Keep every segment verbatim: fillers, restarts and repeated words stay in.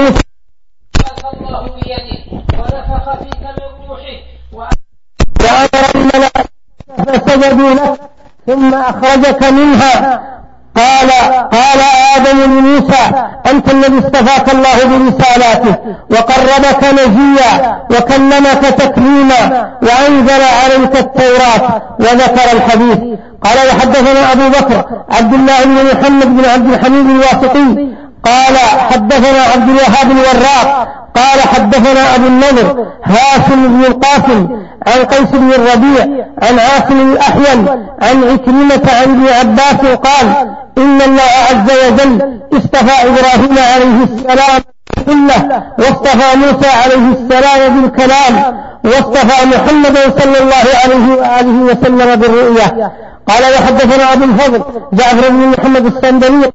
موسى الله بيده ونفخ فيك من روحه وأمر الملائكة فسجدوا لك ثم أخرجك منها. قال قال آدم لموسى أنت الذي اصطفاك الله برسالاته وقربك نجيا وكلمك تكليما وأنزل عليك التوراة، وذكر الحديث. قال وحدثنا أبو بكر عبد الله بن محمد بن عبد الحميد الواسطي قال حدثنا عبد الوهاب الوراق قال حدثنا أبو النضر هاشم بن القاسم عن قيس بن الربيع عن عاصم الأحول عن عكرمة عن ابن عباس قال إن الله عز وجل اصطفى إبراهيم عليه السلام كله، واصطفى موسى عليه السلام بالكلام، واصطفى محمدا صلى الله عليه وآله وسلم بالرؤيا. قال وحدثنا أبو الفضل جعفر بن محمد السندمي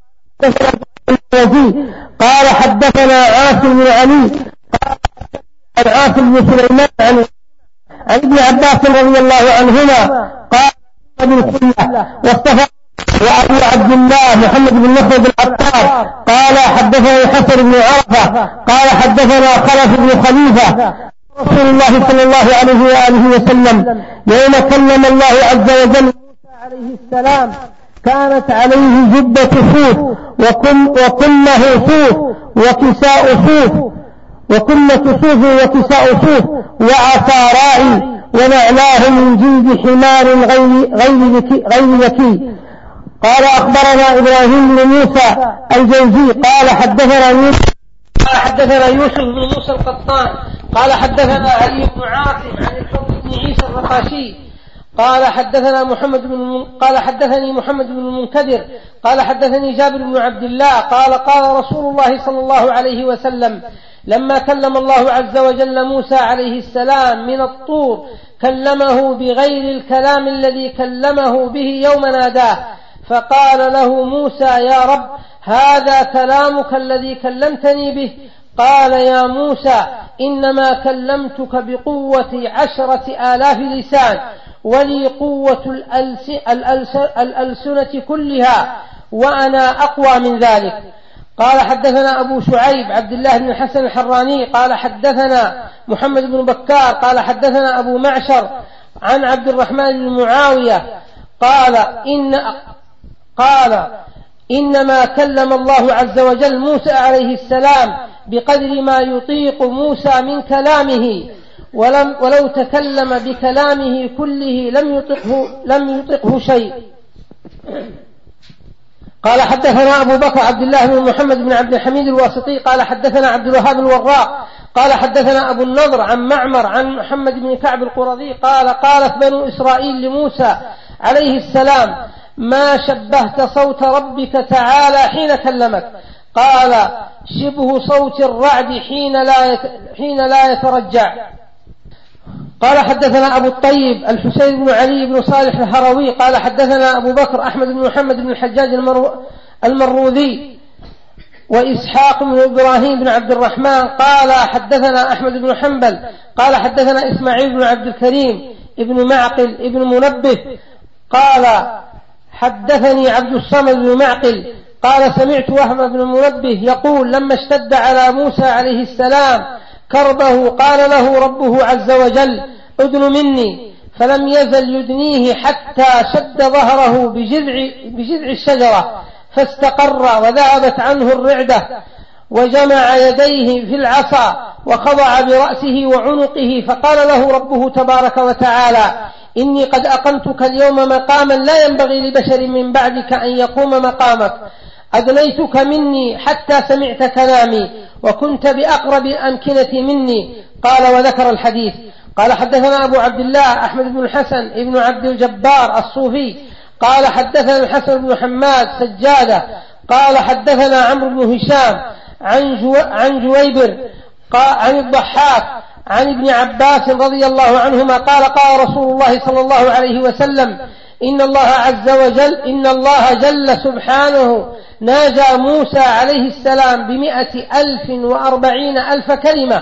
قال حدثنا عاصم بن علي عن عاصم بن سليمان عن عن ابن عباس رضي الله عنهما قال بالكلة واصطفى. وأبو عبد الله محمد بن مخلد العطار قال حدثنا حسن بن عرفة قال حدثنا خلف بن خليفة رسول الله صلى الله عليه وآله وسلم يوم كلم الله عز وجل موسى عليه السلام كانت عليه جبة صوف وكله صوف وكساء صوف وكلة صوف وكساء صوف وعصا راعي ونعلاه من جلد حمار غير غير غير ذكي. قال أخبرنا إبراهيم بن موسى الجوزي قال حدثنا يوسف قال حدثنا يوسف بن موسى القطان قال حدثنا علي بن عاصم عن الفضل بن عيسى الرقاشي قال حدثنا محمد بن قال حدثني محمد بن المنكدر قال حدثني جابر بن عبد الله قال قال رسول الله صلى الله عليه وسلم لما كلم الله عز وجل موسى عليه السلام من الطور كلمه بغير الكلام الذي كلمه به يوم ناداه، فقال له موسى يا رب هذا كلامك الذي كلمتني به؟ قال يا موسى إنما كلمتك بقوة عشرة آلاف لسان ولي قوة الألسنة كلها وأنا أقوى من ذلك. قال حدثنا أبو شعيب عبد الله بن الحسن الحراني قال حدثنا محمد بن بكار قال حدثنا أبو معشر عن عبد الرحمن بن معاوية قال إن قال إنما كلم الله عز وجل موسى عليه السلام بقدر ما يطيق موسى من كلامه، ولم ولو تكلم بكلامه كله لم يطقه لم يطقه شيء. قال حدثنا أبو بكر عبد الله بن محمد بن عبد الحميد الواسطي قال حدثنا عبد الوهاب الوراق قال حدثنا أبو النضر عن معمر عن محمد بن كعب القرظي قال قالت بنو إسرائيل لموسى عليه السلام ما شبهت صوت ربك تعالى حين كلمك؟ قال شبه صوت الرعد حين لا حين لا يترجع. قال حدثنا أبو الطيب الحسين بن علي بن صالح الهروي قال حدثنا أبو بكر أحمد بن محمد بن الحجاج المروذي وإسحاق بن إبراهيم بن عبد الرحمن قال حدثنا أحمد بن حنبل قال حدثنا إسماعيل بن عبد الكريم ابن معقل ابن منبه قال حدثني عبد الصمد بن معقل قال سمعت وهب بن منبه يقول لما اشتد على موسى عليه السلام كربه قال له ربه عز وجل ادن مني، فلم يزل يدنيه حتى شد ظهره بجذع, بجذع الشجرة فاستقر وذهبت عنه الرعدة، وجمع يديه في العصا وخضع برأسه وعنقه، فقال له ربه تبارك وتعالى إني قد أقمتك اليوم مقاما لا ينبغي لبشر من بعدك أن يقوم مقامك، أدنيتك مني حتى سمعت كلامي وكنت بأقرب الأمكنة مني. قال وذكر الحديث. قال حدثنا أبو عبد الله أحمد بن الحسن ابن عبد الجبار الصوفي قال حدثنا الحسن بن حماد سجادة قال حدثنا عمرو بن هشام عن, جو عن جويبر عن الضحاك عن ابن عباس رضي الله عنهما قال قال رسول الله صلى الله عليه وسلم إن الله عز وجل إن الله جل سبحانه ناجى موسى عليه السلام بمئة ألف وأربعين ألف كلمة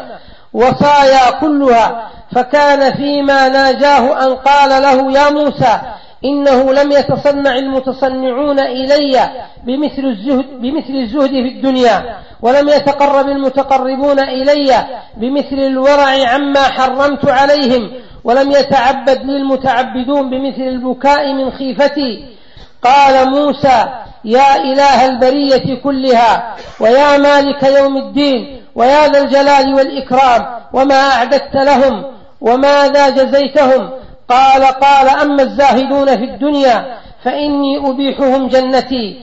وصايا كلها، فكان فيما ناجاه أن قال له يا موسى إنه لم يتصنع المتصنعون إلي بمثل الزهد, بمثل الزهد في الدنيا، ولم يتقرب المتقربون إلي بمثل الورع عما حرمت عليهم، ولم يتعبد لي المتعبدون بمثل البكاء من خيفتي. قال موسى: يا إله البرية كلها، ويا مالك يوم الدين، ويا ذا الجلال والإكرام، وما أعددت لهم وماذا جزيتهم؟ قال قال أما الزاهدون في الدنيا فإني أبيحهم جنتي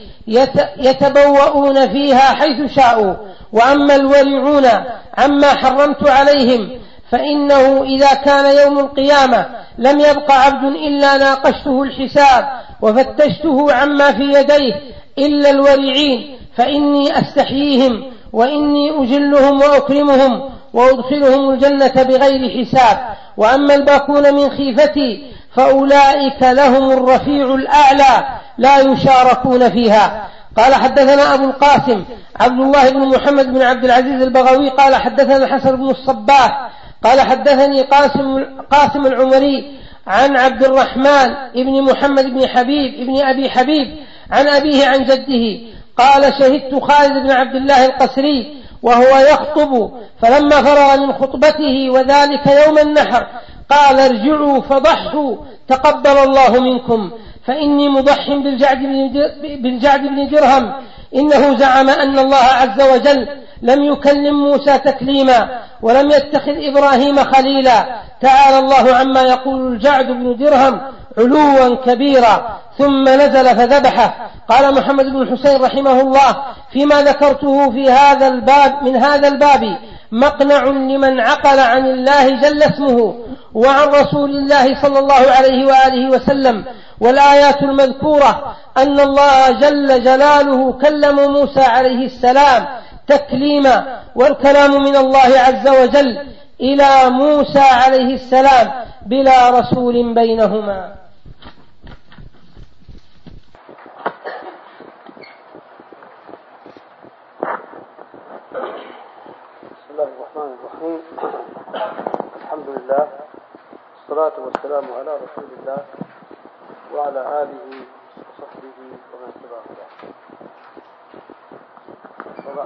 يتبوؤون فيها حيث شاءوا، وأما الورعون عما حرمت عليهم فإنه إذا كان يوم القيامة لم يبق عبد إلا ناقشته الحساب وفتشته عما في يديه إلا الورعين، فإني أستحييهم وإني أجلهم وأكرمهم وأدخلهم الجنة بغير حساب. وأما الباكون من خيفتي فأولئك لهم الرفيع الأعلى لا يشاركون فيها. قال حدثنا أبو القاسم عبد الله بن محمد بن عبد العزيز البغوي قال حدثنا الحسن بن الصباح قال حدثني قاسم, قاسم العمري عن عبد الرحمن بن محمد بن حبيب بن أبي حبيب عن أبيه عن جده قال: شهدت خالد بن عبد الله القسري وهو يخطب، فلما فرغ من خطبته وذلك يوم النحر قال: ارجعوا فضحوا تقبل الله منكم، فإني مضح بالجعد بن درهم، إنه زعم أن الله عز وجل لم يكلم موسى تكليما ولم يتخذ إبراهيم خليلا، تعالى الله عما يقول الجعد بن درهم علوا كبيرا، ثم نزل فذبحه. قال محمد بن الحسين رحمه الله: فيما ذكرته في هذا الباب من هذا الباب مقنع لمن عقل عن الله جل اسمه وعن رسول الله صلى الله عليه وآله وسلم. والآيات المذكورة أن الله جل جلاله كلم موسى عليه السلام تكليما، والكلام من الله عز وجل إلى موسى عليه السلام بلا رسول بينهما. بسم الله الرحمن الرحيم. الحمد لله والصلاة والسلام على رسول الله وعلى آله وصحبه ومن تبعه. وبعد،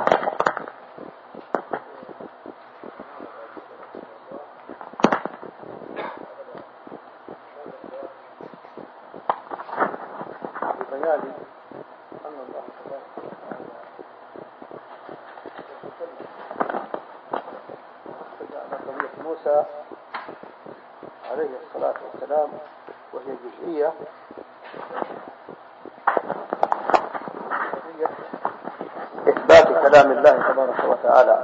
ببيان أن الله تبارك وتعالى جعل قضية موسى عليه الصلاة والسلام وهي جزئية إثبات كلام الله تبارك وتعالى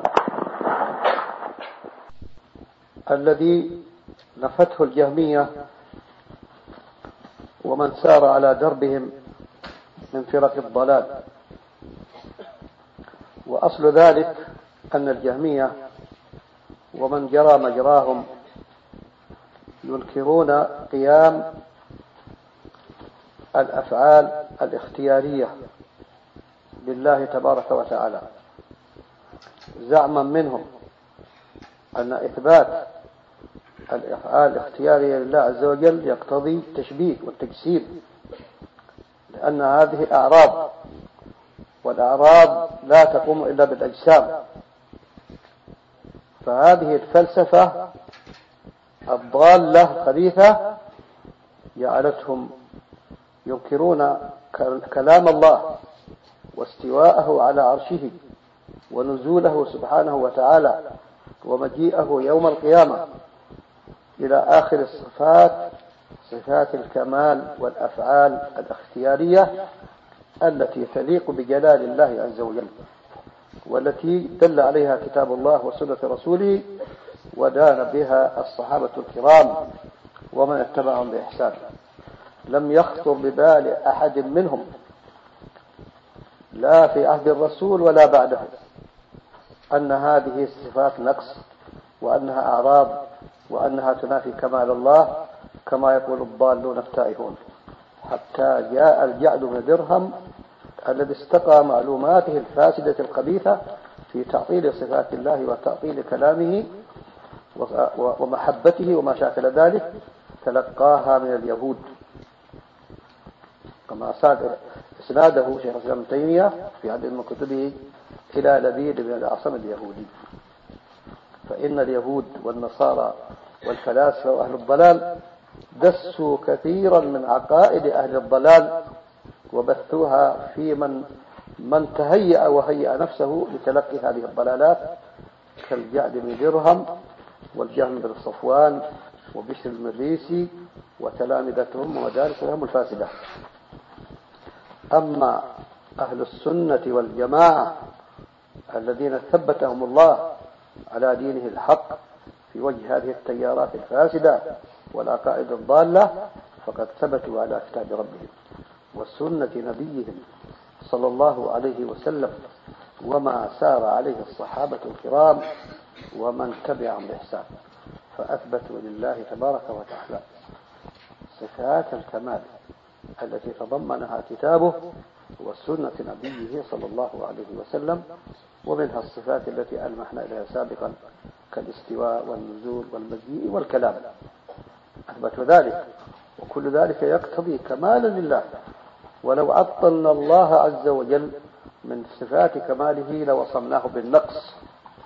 الذي نفته الجهمية ومن سار على دربهم من فرق الضلال. وأصل ذلك أن الجهمية ومن جرى مجراهم ينكرون قيام الأفعال الاختيارية لله تبارك وتعالى، زعما منهم أن إثبات الأفعال الاختيارية لله عز وجل يقتضي التشبيه والتجسيم، لأن هذه أعراض، والأعراض لا تقوم إلا بالأجسام. فهذه الفلسفة الضالة خبيثة جعلتهم ينكرون كلام الله واستواءه على عرشه ونزوله سبحانه وتعالى ومجيئه يوم القيامة إلى آخر الصفات، صفات الكمال والأفعال الاختيارية التي تليق بجلال الله عز وجل، والتي دل عليها كتاب الله وسنة رسوله ودان بها الصحابة الكرام ومن اتبعهم بإحسان. لم يخطر ببال أحد منهم لا في عهد الرسول ولا بعده أن هذه الصفات نقص، وأنها أعراض، وأنها تنافي كمال الله كما يقول الضالون التائهون، حتى جاء الجعد بن درهم الذي استقى معلوماته الفاسدة الخبيثة في تعطيل صفات الله وتعطيل كلامه ومحبته وما شاكل ذلك، تلقاها من اليهود كما ساق إسناده شيخ الإسلام ابن تيمية في عدد من كتبه إلى لبيد بن الأعصم اليهودي. فإن اليهود والنصارى والفلاسفة وأهل الضلال دسوا كثيرا من عقائد أهل الضلال وبثوها في من من تهيأ وهيأ نفسه لتلقي هذه الضلالات كالجعد بن درهم والجهم بن صفوان وبشر المريسي وتلامذتهم ومدارسهم الفاسدة. أما أهل السنة والجماعة الذين ثبتهم الله على دينه الحق في وجه هذه التيارات الفاسدة والعقائد الضالة فقد ثبتوا على كتاب ربهم وسنة نبيهم صلى الله عليه وسلم وما سار عليه الصحابة الكرام ومن تبعهم بإحسان، فأثبتوا لله تبارك وتعالى صفات الكمال التي تضمنها كتابه وسنة نبيه صلى الله عليه وسلم، ومنها الصفات التي ألمحنا إليها سابقا كالاستواء والنزول والمجيء والكلام، أثبتوا ذلك، وكل ذلك يقتضي كمالا لله. ولو عطلنا الله عز وجل من صفات كماله لوصمناه بالنقص.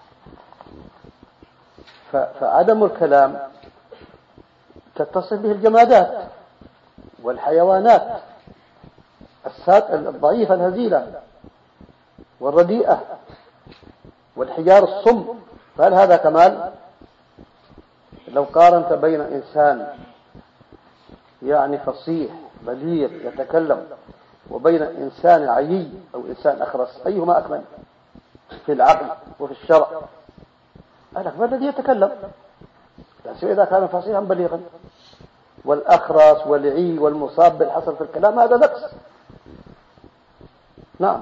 فعدم الكلام تتصل به الجمادات والحيوانات الضعيفة الهزيلة والرديئة والحجار الصم، فهل هذا كمال؟ لو قارنت بين إنسان يعني فصيح بليغ يتكلم وبين إنسان عيي أو إنسان أخرس، أيهما أكمل في العقل وفي الشرع؟ الأكمل الذي يتكلم، لا سوى إذا كان فصيحا بليغا. والأخرس والعي والمصاب بالحصر في الكلام هذا نقص. نعم.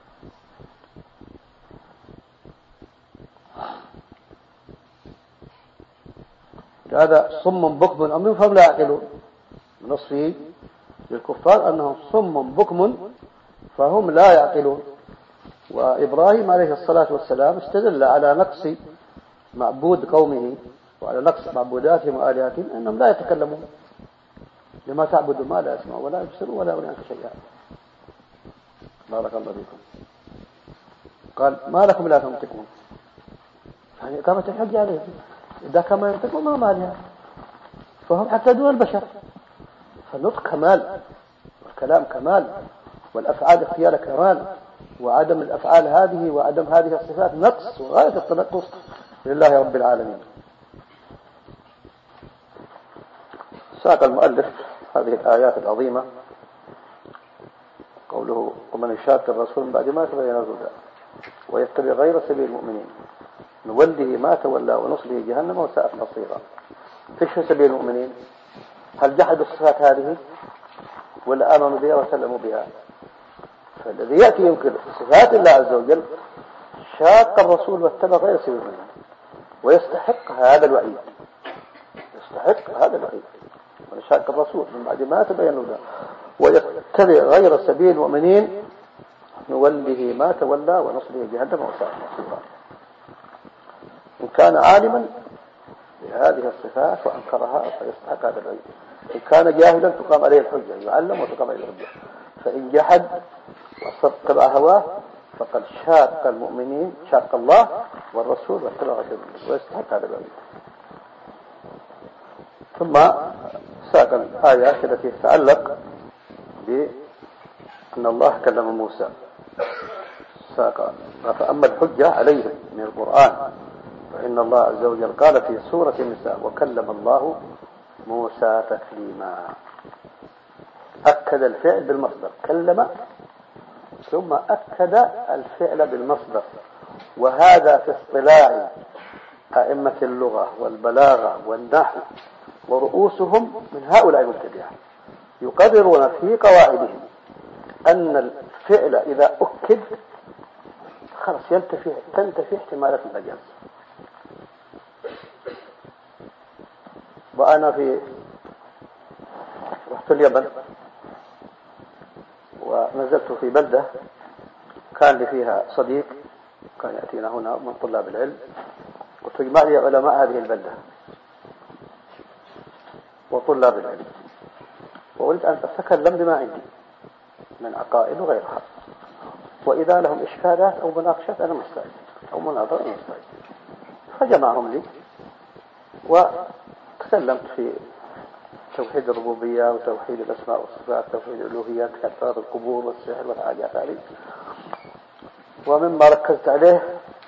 هذا صم بكم عمي فهم لا يعقلون. نصفه للكفار أنهم صم بكم فهم لا يعقلون. وإبراهيم عليه الصلاة والسلام استدل على نقص معبود قومه وعلى نقص معبوداتهم وآلهتهم أنهم لا يتكلمون. لما تعبدوا ما لا يسمعوا ولا يبصروا ولا يغني عنك شيئا. بارك الله فيكم. قال ما لكم لا تنطقون؟ يعني إقامة الحج عليهم، إذا كما ينطقون ما مالها، فهم حتى دون البشر. فالنطق كمال والكلام كمال والأفعال اختيار كمال، وعدم الأفعال هذه وعدم هذه الصفات نقص وغاية التنقص لله رب العالمين. ساق المؤلف هذه الآيات العظيمة قوله ومن يشاق الرسول من بعد ما تبين الهدى ويتبع غير سبيل المؤمنين نوله ما تولى ونصله جهنم وساءت مصيرا. ايش سبيل المؤمنين؟ هل جحدوا الصفات هذه ولا آمنوا بها وسلموا بها؟ فالذي يأتي ينكر صفات الله عز وجل شاق الرسول واتبع غير سبيل المؤمنين ويستحق هذا الوعيد، يستحق هذا الوعيد. من شاق الرسول من بعد ما تبين الهدى ويتبع غير سبيل المؤمنين نوله ما تولى ونصله جهنم وساءت مصيرا. إن كان عالما بهذه الصفات وأنكرها فيستحق هذا الوعيد. إن كان جاهلا تقام عليه الحجة، يعلم وتقام عليه الحجة. فإن جحد واتبع هواه فقد شاق المؤمنين، شاق الله والرسول واتبع غير المؤمنين ويستحق هذا الوعيد. ثم ساق الآيات التي تتعلق بأن الله كلم موسى. ساق فأما الحجة عليه من القرآن فإن الله عز وجل قال في سورة النساء وكلم الله موسى تكليما. أكد الفعل بالمصدر كلم ثم أكد الفعل بالمصدر، وهذا في اصطلاح أئمة اللغة والبلاغة والنحو ورؤوسهم من هؤلاء المبتدعة يقررون في قواعدهم أن الفعل إذا أكد خلاص ينتفي تنتفي احتمالات المجاز. وأنا في رحت اليمن ونزلت في بلدة كان لي فيها صديق كان يأتينا هنا من طلاب العلم، وتجمع لي علماء هذه البلدة وطلاب العلم، وقلت أن أتكلم بما عندي من عقائد وغيرها. وإذا لهم إشكالات أو مناقشات أنا مستعد، أو مناظرة أنا مستعد. فجمعهم لي وتكلمت في توحيد الربوبية وتوحيد الأسماء والصفات، توحيد الألوهية، كثرة القبور والسحر والحاجات هذه. ومما ركزت عليه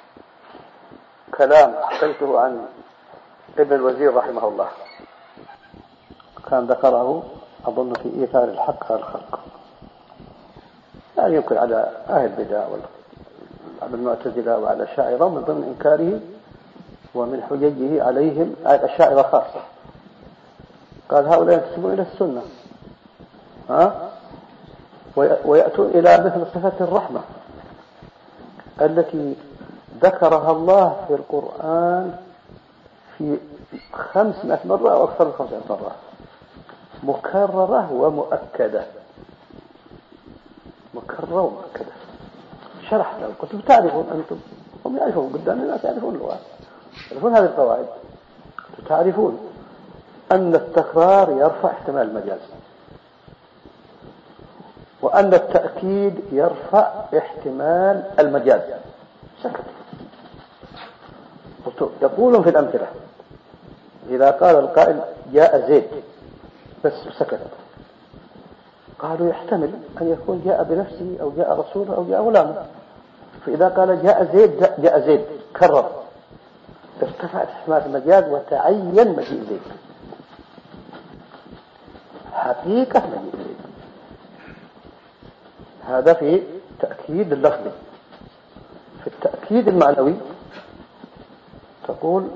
كلام حكيته عن ابن الوزير رحمه الله، كان ذكره أظن في إيثار الحق على الخلق، لا يعني يمكن على أهل البدع وعلى المعتزلة وعلى الأشاعرة من ضمن إنكاره ومن حججه عليهم على الأشاعرة خاصة. قال هؤلاء ينتسبون إلى السنة ها؟ ويأتون إلى مثل صفة الرحمة التي ذكرها الله في القرآن في خمسمائة مرة أو أكثر من خمسمائة مرة، مكررة ومؤكدة، مكررة ومؤكدة. شرحت لهم قلت تعرفون أنتم، هم يعرفون قدام الناس، يعرفون اللغة، يعرفون هذه القواعد، تعرفون أن التكرار يرفع احتمال المجاز، وأن التأكيد يرفع احتمال المجاز. سكت. يقولون في الأمثلة إذا قال القائل جاء زيد بس سكت، قالوا يحتمل أن يكون جاء بنفسه أو جاء رسوله أو جاء غلامه، فإذا قال جاء زيد جاء زيد كرر، ارتفعت احتمال المجاز وتعين مجيء زيد، حقيقة مجيء زيد. هذا في تأكيد اللفظي. في التأكيد المعنوي تقول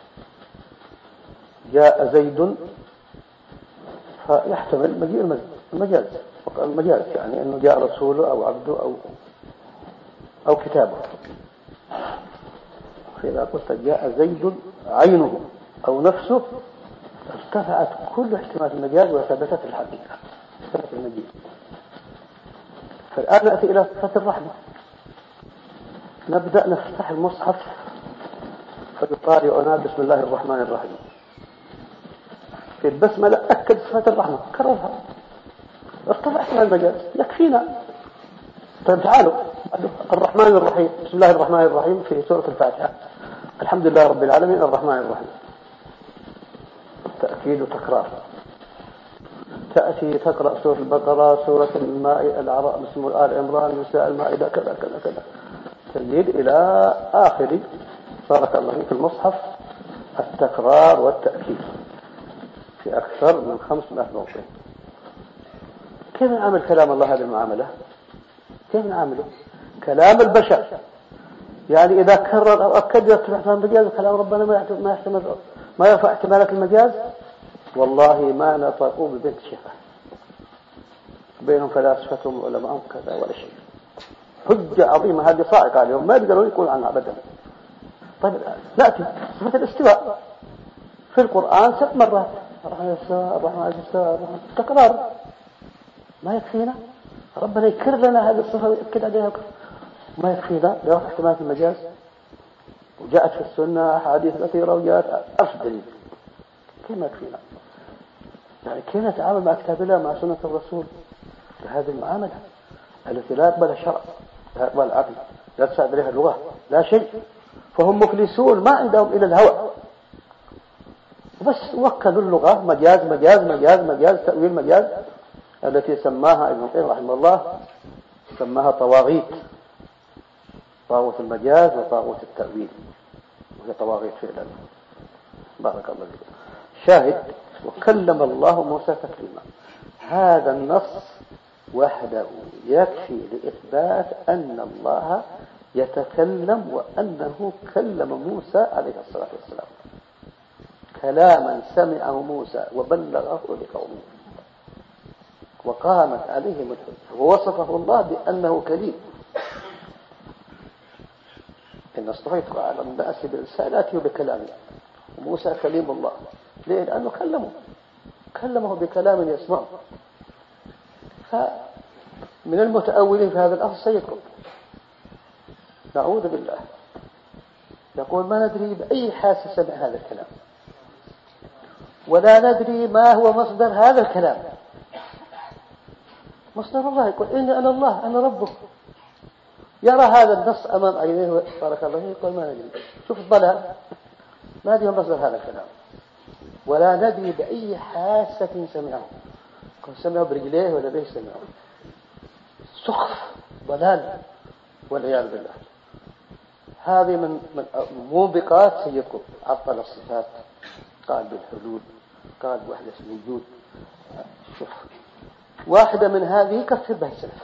جاء زيد، فيحتمل مجيء المجاز، المجاز يعني أنه جاء رسوله أو عبده أو أو كتابه. فإذا قلت جاء زيد عينه أو نفسه ارتفعت كل احتمال المجاز وثبتت الحقيقة، ثبت المجيء. فالآن نأتي إلى صفة الرحمة. نبدأ نفتح المصحف فيقارئنا بسم الله الرحمن الرحيم، في البسملة أكد صفة الرحمة، كررها، ارتفع احتمال المجاز، يكفينا. طيب تعالوا الرحمن الرحيم، بسم الله الرحمن الرحيم في سورة الفاتحة، الحمد لله رب العالمين الرحمن الرحيم، تأكيد وتكرار. تأتي تقرأ سورة البقرة، سورة المائدة، الأعراف، بسم الله آل عمران، نساء المائدة، كذا كذا كذا، تجد إلى آخر بارك الله في المصحف التكرار والتأكيد في أكثر من خمسمائة موضع. كيف نعمل كلام الله هذه المعاملة؟ كيف نعمله؟ كلام البشر يعني إذا كرر أو أكد يرتفع احتمال المجاز، وكلام ربنا ما يحتمل ما يرفع احتمالات المجاز. والله ما نطقوا ببنت شيخة، بينهم فلاسفتهم وعلماءهم كذا ولا شيء. حجة عظيمة هذه صاعقة اليوم ما يقدروا يقولوا عنها أبدا. طيب نأتي صفة الاستواء في القرآن ست مرات، الرحمن يستوى الرحمن يستوى الرحمن، تكرار ما يكفينا؟ ربنا يكرر لنا هذه الصفة ويأكد عليها، ما يكفينا لرفع احتمالات المجاز. وجاءت في السنة أحاديث كثيرة وجاءت ألف دليل. كيف ما يكفينا؟ يعني كيف نتعامل مع كتاب الله مع سنة الرسول بهذه المعاملة التي لا يقبل الشرع، لا يقبل العقل، لا تساعد عليها اللغة، لا شيء. فهم مفلسون ما عندهم إلى الهوى، بس وكلوا اللغة مجاز مجاز مجاز مجاز تأويل مجاز، التي سماها ابن القيم رحمه الله سماها طواغيت، طاغوت المجاز وطاغوت التأويل، وهي طواغيت فعلا. بارك الله فيك. شاهد وكلم الله موسى تكليما. هذا النص وحده يكفي لإثبات أن الله يتكلم وأنه كلم موسى عليه الصلاة والسلام كلاما سمعه موسى وبلغه لقومه وقامت عليهم الحجة، ووصفه الله بأنه كليم. إن اصطفيتك على الناس برسالاتي وبكلامي، وموسى كليم الله. ليه؟ لأنه كلمه كلمه بكلام يسمعه. فمن المتأولين في هذا الأمر سيكون نعوذ بالله يقول ما ندري بأي حاسة سمع هذا الكلام، ولا ندري ما هو مصدر هذا الكلام، مصدر الله، يقول إني أنا الله أنا ربك، يرى هذا النص أمام عينيه بارك الله فيه يقول ما ندري. شوف الضلال، ما ندري مصدر هذا الكلام، ولا ندري بأي حاسة سمعه، كن سمعه برجليه ولا به سمعه. سخف ضلال والعياذ بالله. هذه من من موبقات سيدكم، عطل الصفات، قال بالحلول، قال بوحدة الوجود. شوف واحدة من هذه يكفر بها السلف،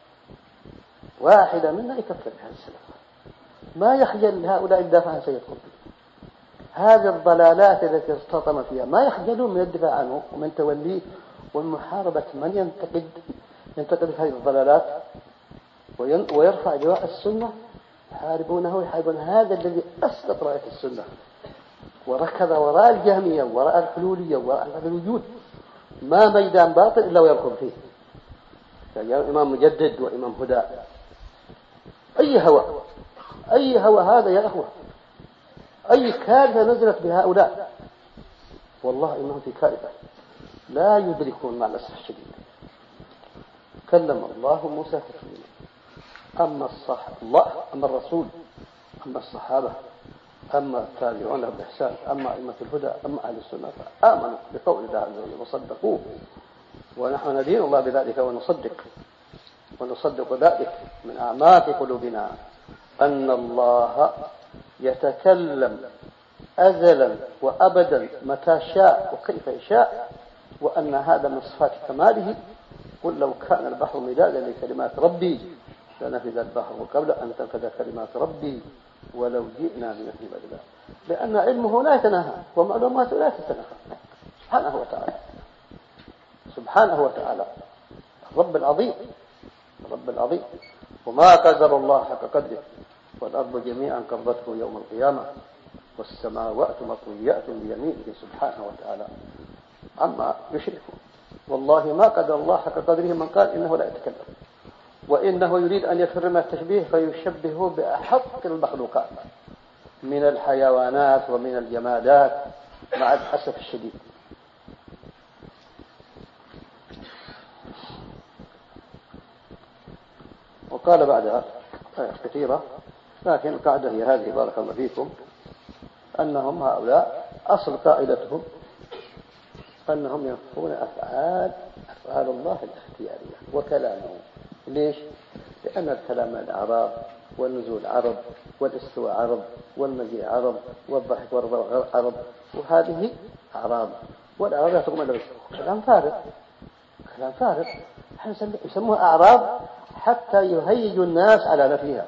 واحدة منها يكفر بها السلف، ما يخجل هؤلاء الدافع عن سيد قطب. هذه الضلالات التي ارتطم فيها ما يخجلون من الدفاع عنه ومن توليه ومن محاربة من ينتقد ينتقد هذه الضلالات ويرفع لواء السنة. يحاربونه ويحاربون هذا الذي أسقط راية السنة وركض وراء الجهمية وراء الحلولية وراء الوجود. ما ميدان باطل إلا ويركض فيه، يعني إمام مجدد وإمام هدى. أي هوى أي هوى هذا يا أخوة، أي كارثة نزلت بهؤلاء، والله إنهم في كارثة لا يدركون مع الأسف الشديد. كلم الله موسى تكليما، أما الصح الله أما الرسول أما الصحابة أما التابعون بإحسان أما أئمة الهدى أما أهل السنة فآمنوا بقول الله عز وجل وصدقوه، ونحن ندين الله بذلك ونصدق ونصدق ذلك من أعماق قلوبنا أن الله يتكلم أزلا وأبدا متى شاء وكيف يشاء، وأن هذا من صفات كماله. قل لو كان البحر مدادا لكلمات ربي لنفذ البحر قبل أن تنفذ كلمات ربي ولو جئنا بمثل بدلا، لأن علمه لا يتناهى ومعلوماته لا تتناهى سبحانه وتعالى سبحانه وتعالى الرب العظيم الرب العظيم. وما قدر الله حق قدره، والأرض جميعا قبضته يوم القيامة والسماوات مطويات بيمينه سبحانه وتعالى عما يشركون. والله ما قدر الله حق قدره من قال إنه لا يتكلم، وإنه يريد أن يفر من التشبيه فيشبهه بأحق المخلوقات من الحيوانات ومن الجمادات مع الأسف الشديد. وقال بعدها آيات كثيرة، لكن القاعدة هي هذه بارك الله فيكم، أنهم هؤلاء أصل قاعدتهم أنهم ينفون أفعال أفعال الله الاختيارية وكلامه. ليش؟ لأن الكلام الأعراب والنزول عرب والاستواء عرب والمجيء عرب والضحك والرضا عرب، وهذه أعراب، والأعراب لا تقوم إلا بس كلام فارغ كلام فارغ يسموها أعراب حتى يهيج الناس على نفيها،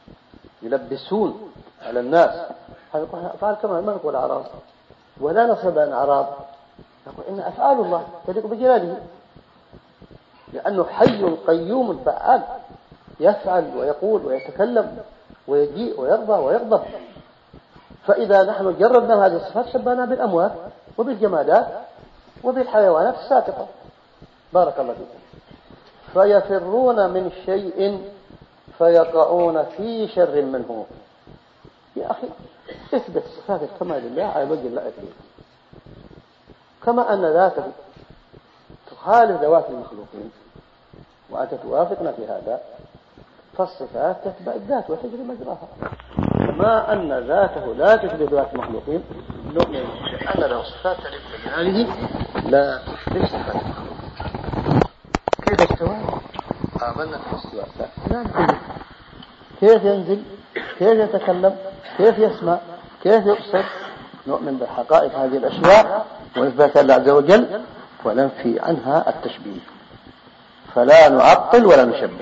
يلبسون على الناس. هذا أفعال كما ما نقول أعراب ولا نصب عن أعراب، نقول إن أفعال الله تليق بجلاله، لأنه حي قيوم فعال يفعل ويقول ويتكلم ويجيء ويرضى ويغضب. فإذا نحن جربنا هذه الصفات شبهنا بالأموات وبالجمادات وبالحيوانات الساقطة بارك الله فيكم. فيفرون من شيء فيقعون في شر منه. يا أخي اثبت صفات الكمال لله على وجه اللائق به، كما أن ذاته تخالف ذوات المخلوقين وأنت توافقنا في هذا، فالصفات تتبع الذات وتجري مجراها. كما أن ذاته لا تشبه ذات المخلوقين نؤمن أن له صفات تليق بجلاله لا تشبه صفات المخلوقين. كيف استوى؟ آمنا بالاستواء لا نقول كيف ينزل، كيف يتكلم، كيف يسمع، كيف يبصر. نؤمن بحقائق هذه الأشياء وإثبات الله عز وجل وننفي عنها التشبيه، فلا نعطل ولا نشبه.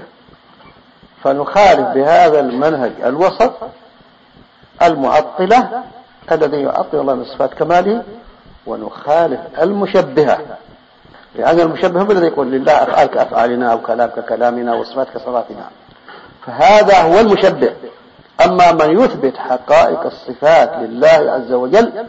فنخالف بهذا المنهج الوسط المعطلة الذي يعطل الله من صفات كماله، ونخالف المشبهة، لأن المشبه هو الذي يقول لله أفعال كأفعالنا أو كلام ككلامنا وصفات كصفاتنا، فهذا هو المشبه. أما من يثبت حقائق الصفات لله عز وجل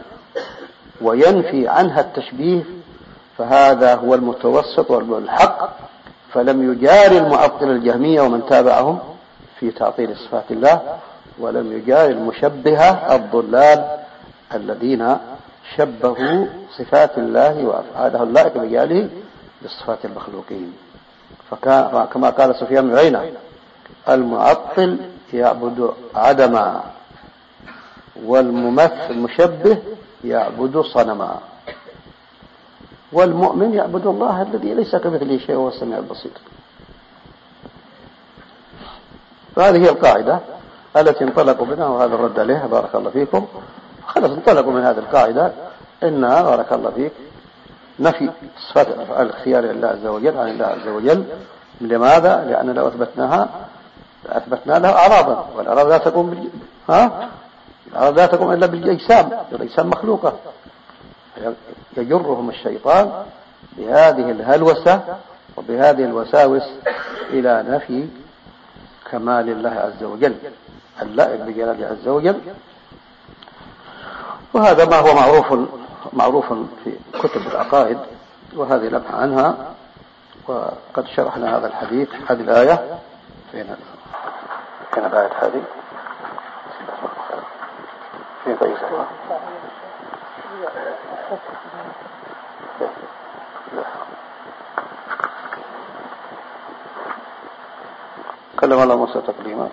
وينفي عنها التشبيه فهذا هو المتوسط والحق، فلم يجاري المعطل الجهمية ومن تابعهم في تعطيل صفات الله، ولم يجاري المشبهة الضلال الذين شبهوا صفات الله وأفعاله اللائق بجلاله بصفات المخلوقين. فكما قال سفيان بن عيينة: المعطل يعبد عدما، والممثل المشبه يعبد صنما، والمؤمن يعبد الله الذي ليس كمثله شيء وهو السميع البصير. فهذه هي القاعدة التي انطلقوا منها، وهذا الرد عليها بارك الله فيكم. خلاص انطلقوا من هذه القاعدة إنها بارك الله فيك نفي صفات الاختيار لله عز وجل عن الله عز وجل. لماذا؟ لأن لو أثبتناها أثبتنا لها أعراضا، والأعراض لا تقوم بال... ها؟ الأعراض لا تقوم إلا بالأجسام، والأجسام مخلوقة. يجرهم الشيطان بهذه الهلوسة وبهذه الوساوس إلى نفي كمال الله عز وجل اللائق بجلاله عز وجل. وهذا ما هو معروف معروف في كتب العقائد، وهذه لمحة عنها. وقد شرحنا هذا الحديث، هذه الآية فين فين الآية هذه فين فيسا كلم الله موسى تكليما.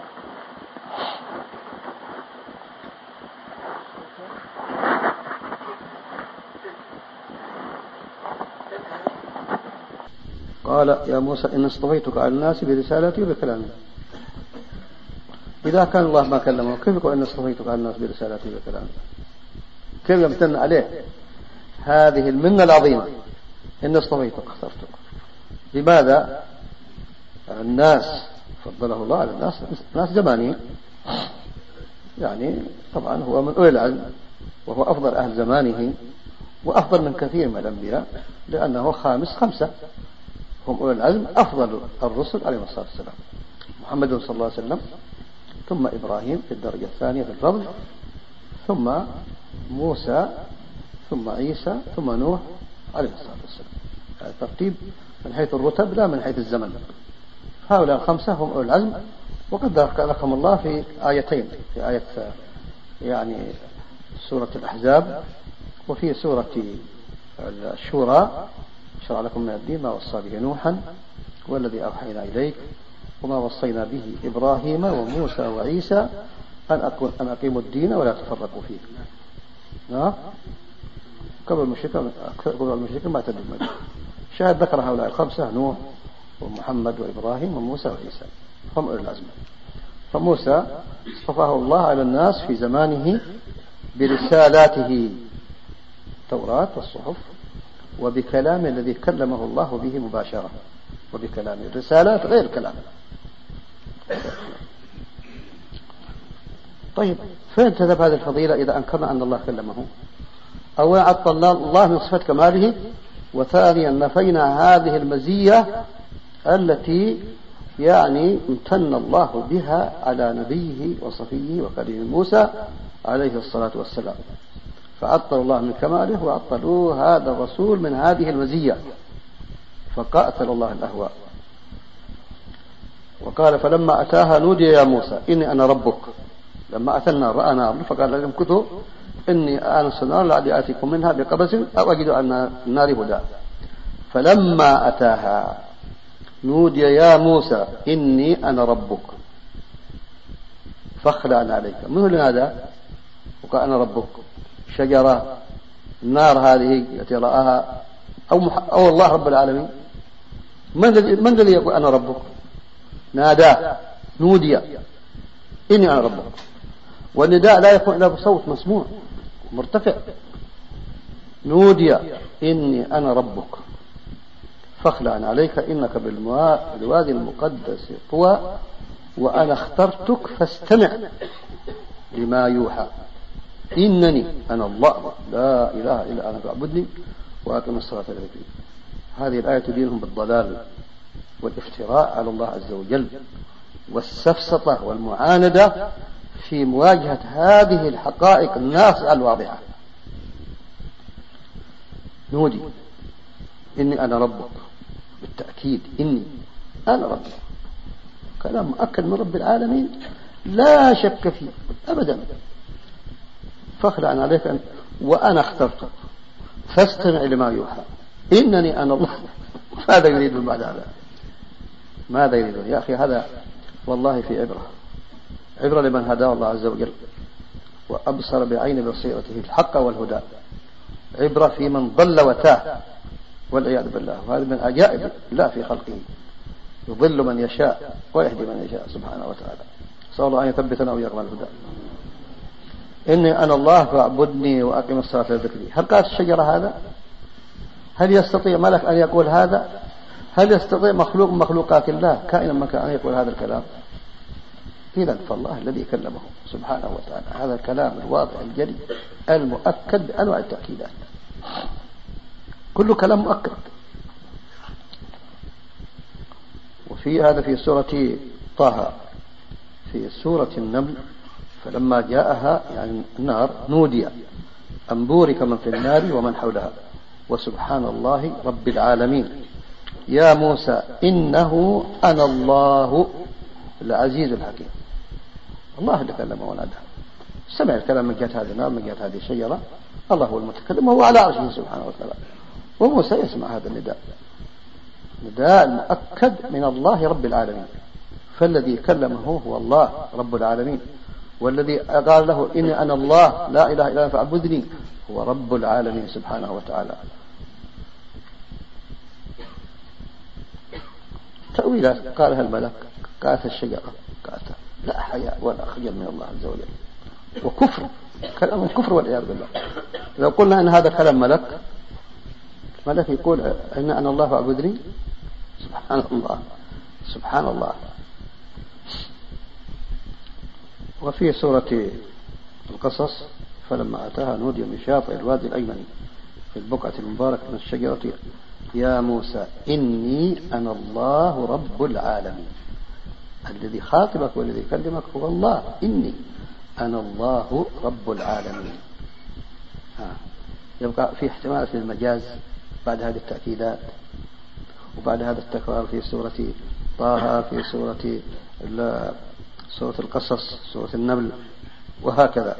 قال: يا موسى إن اصطفيتك على الناس برسالتي وبكلامي. إذا كان الله ما كلمه كيف يقول إن اصطفيتك على الناس برسالتي وبكلامي؟ كيف يمتن عليه هذه المنة العظيمة؟ إن اصطفيتك اخترتك. لماذا؟ الناس فضله الله على الناس ناس زمانيين، يعني طبعا هو من أولي العلم، وهو أفضل أهل زمانه وأفضل من كثير من الأنبياء، لأنه خامس خمسة، هم أولي العلم أفضل الرسل عليهم الصلاة والسلام: محمد صلى الله عليه وسلم، ثم إبراهيم في الدرجة الثانية في الفضل، ثم موسى، ثم عيسى، ثم نوح عليه الصلاة والسلام. هذا ترتيب من حيث الرتب لا من حيث الزمن. هؤلاء الخمسة هم أولي العلم، وقد ذكرهم الله في آيتين، في آية يعني سورة الأحزاب، وفي سورة الشورى: شرع لكم من الدين ما وصى به نوحا والذي أوحينا إليك وما وصينا به إبراهيم وموسى وعيسى أن أن أقيموا الدين ولا تفرقوا فيه. ها؟ قبل المشركين قبل المشركين ما تدري. شاهد ذكر هؤلاء الخمسة: نوح ومحمد وإبراهيم وموسى وعيسى، هم أولي العزم. فموسى اصطفاه الله على الناس في زمانه برسالاته التوراة والصحف، وبكلامه الذي كلمه الله به مباشرة، وبكلامه الرسالات غير كلام. طيب فين تذهب هذه الفضيلة إذا أنكرنا أن الله كلمه؟ أولا عطل الله من صفة كماله، وثانيا نفينا هذه المزية التي يعني امتن الله بها على نبيه وصفيه وكريم موسى عليه الصلاة والسلام. فعطلوا الله من كماله وعطلوا هذا الرسول من هذه المزية، فقاتل الله الأهواء. وقال: فلما أتاها نودي يا موسى إني أنا ربك. لما أتنا رأى نار فقال لهم كتوا إني آنست نار لعلي آتيكم منها بقبس أو أجد أن النار هدى. فلما أتاها نودي يا موسى إني أنا ربك فاخلع عليك. من هذا؟ وقال أنا ربك. شجرة، النار هذه التي رآها، أو, مح... أو الله رب العالمين؟ من الذي يقول أنا ربك؟ ناداه، نودي إني أنا ربك. والنداء لا يكون إلا بصوت مسموع مرتفع. نودي إني أنا ربك فاخلع عليك إنك بالوادي المقدس طوى وأنا اخترتك فاستمع لما يوحى إنني أنا الله لا إله إلا أنا فاعبدني وأقم الصلاة لذكري. هذه الآية تدينهم بالضلال والافتراء على الله عز وجل والسفسطة والمعاندة في مواجهة هذه الحقائق الناصعة الواضحة. نودي إني أنا ربك، بالتأكيد إني أنا ربك، كلام مؤكد من رب العالمين لا شك فيه أبدا. فاخلع عليك أن وأنا اخترتك فاستمع لما يوحى إنني أنا الله. هذا يريد من بعد هذا ماذا يريدون؟ يا أخي هذا والله في عبرة، عبرة لمن هداه الله عز وجل وأبصر بعين بصيرته الحق والهدى، عبرة في من ضل وتاه والعياذ بالله. وهذا من عجائب الله في خلقه، يضل من يشاء ويهدي من يشاء سبحانه وتعالى. صلى الله أن يثبتنا ويقبل الهدى. إني أنا الله فاعبدني وأقم الصلاة لذكري. هل قالت الشجرة هذا؟ هل يستطيع ملك أن يقول هذا؟ هل يستطيع مخلوق من مخلوقات الله كائنا من كان أن يقول هذا الكلام؟ إذن فالله الذي كلمه سبحانه وتعالى هذا الكلام الواضح الجلي المؤكد بأنواع التأكيدات، كل كلام مؤكد. وفي هذا في سورة طه، في سورة النمل فلما جاءها يعني النار نودي أن بورك من في النار ومن حولها وسبحان الله رب العالمين يا موسى إنه أنا الله العزيز الحكيم. الله اللي كلمه ونادى، سمع الكلام من جهة هذه النار من جهة هذه الشجرة، الله هو المتكلم وهو على عرشه سبحانه وتعالى، وموسى يسمع هذا النداء، نداء مؤكد من الله رب العالمين. فالذي كلمه هو الله رب العالمين، والذي قال له إني أنا الله لا إله إلا أنا فاعبدني هو رب العالمين سبحانه وتعالى. تأويلات قالها الملك، قالت الشجرة، قالت لا حياء ولا خجل من الله عز وجل، وكفر، كلام الكفر والعياذ بالله. لو قلنا أن هذا كلام ملك، ملك يقول إن أنا الله فاعبدني، سبحان الله سبحان الله. وفي سورة القصص فلما أتاها نودي من شاطئ الوادي الأيمن في البقعة المباركة من الشجرة يا موسى إني أنا الله رب العالمين. الذي خاطبك والذي يكلمك هو الله، إني أنا الله رب العالمين. ها. يبقى في احتمال في المجاز بعد هذه التأكيدات وبعد هذا التكرار في سورة طه، في سورة سورة القصص، سورة النمل، وهكذا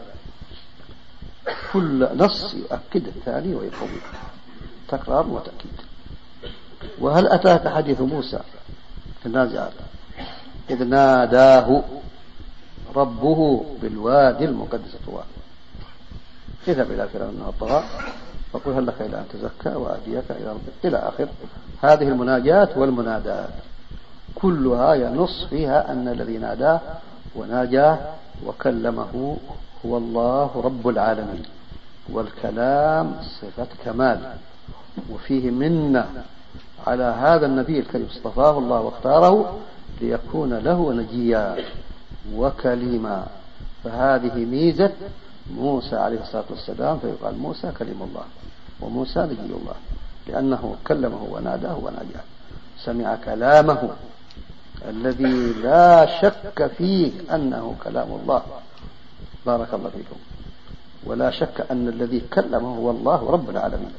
كل نص يؤكد الثاني ويقوي، تكرار وتأكيد. وهل أتاك حديث موسى في النازعات إذ ناداه ربه بالوادي المقدس طوى اذهب إلى فرعون إنه طغى فقل هل لك إلى أن تزكى وأهديك إلى ربك إلى آخر هذه المناجات والمنادات، كلها ينص فيها أن الذي ناداه وناجاه وكلمه هو الله رب العالمين. والكلام صفة كمال، وفيه منة على هذا النبي الكريم اصطفاه الله واختاره ليكون له نجيا وكليما. فهذه ميزة موسى عليه الصلاة والسلام، فيقال موسى كلم الله وموسى نجي الله، لأنه كلمه وناداه وناجاه، سمع كلامه الذي لا شك فيه أنه كلام الله، بارك الله فيكم، ولا شك أن الذي كلمه هو الله رب العالمين.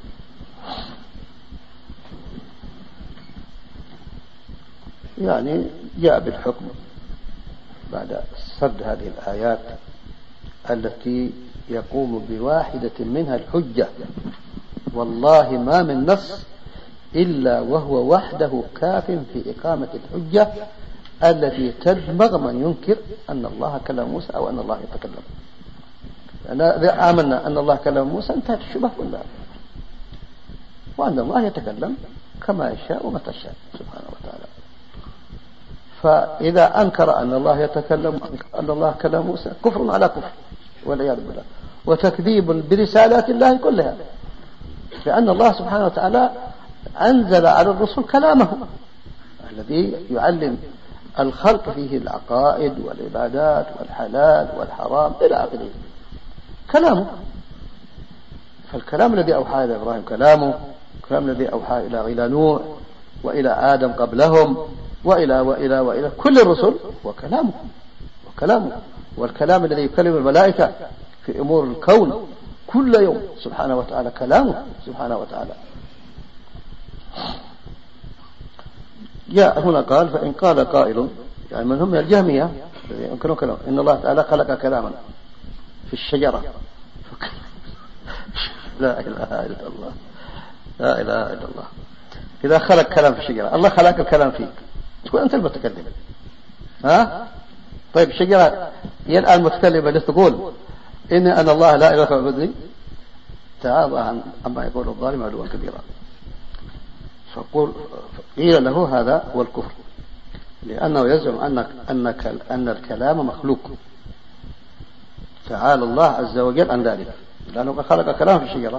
يعني جاء بالحكم بعد سرد هذه الآيات التي يقوم بواحدة منها الحجة، والله ما من نص إلا وهو وحده كاف في إقامة الحجة التي تدمغ من ينكر أن الله كلم موسى أو أن الله يتكلم. إذا آمنا أن الله كلم موسى انتهت الشبه كلها، وأن الله يتكلم كما يشاء ومتى شاء سبحانه وتعالى. فإذا أنكر أن الله يتكلم أن الله كلم موسى كفر على كفر والعياذ بالله، وتكذيب برسالات الله كلها، لأن الله سبحانه وتعالى أنزل على الرسل كلامه الذي يعلم الخلق فيه العقائد والعبادات والحلال والحرام إلى آخره، كلامه. فالكلام الذي أوحى إلى إبراهيم كلامه، الكلام الذي أوحى إلى إلى نوح وإلى آدم قبلهم وإلى وإلى وإلى كل الرسل وكلامه وكلامه والكلام الذي يكلم الملائكة في أمور الكون كل يوم سبحانه وتعالى كلامه سبحانه وتعالى. جاء هنا قال فإن قال قائل، يعني من هم الجهمية يمكنون كلام إن الله تعالى خلق كلاما في الشجرة لا إله إلا الله، لا إله إلا الله. إذا خلق كلام في الشجرة، الله خلق الكلام فيك تكون أنت المتكلم. ها؟ طيب الشجرة هي الآن متكلمة لتقول إن أنا الله لا إله إلا هو تعالى عن عما يقول الظالم علوا كبيرا. فقول قيل له هذا هو الكفر، لأنه يزعم أنك أنك أن الكلام مخلوق. تعالى الله عز وجل عن ذلك، لأنه خلق كلام في الشجرة،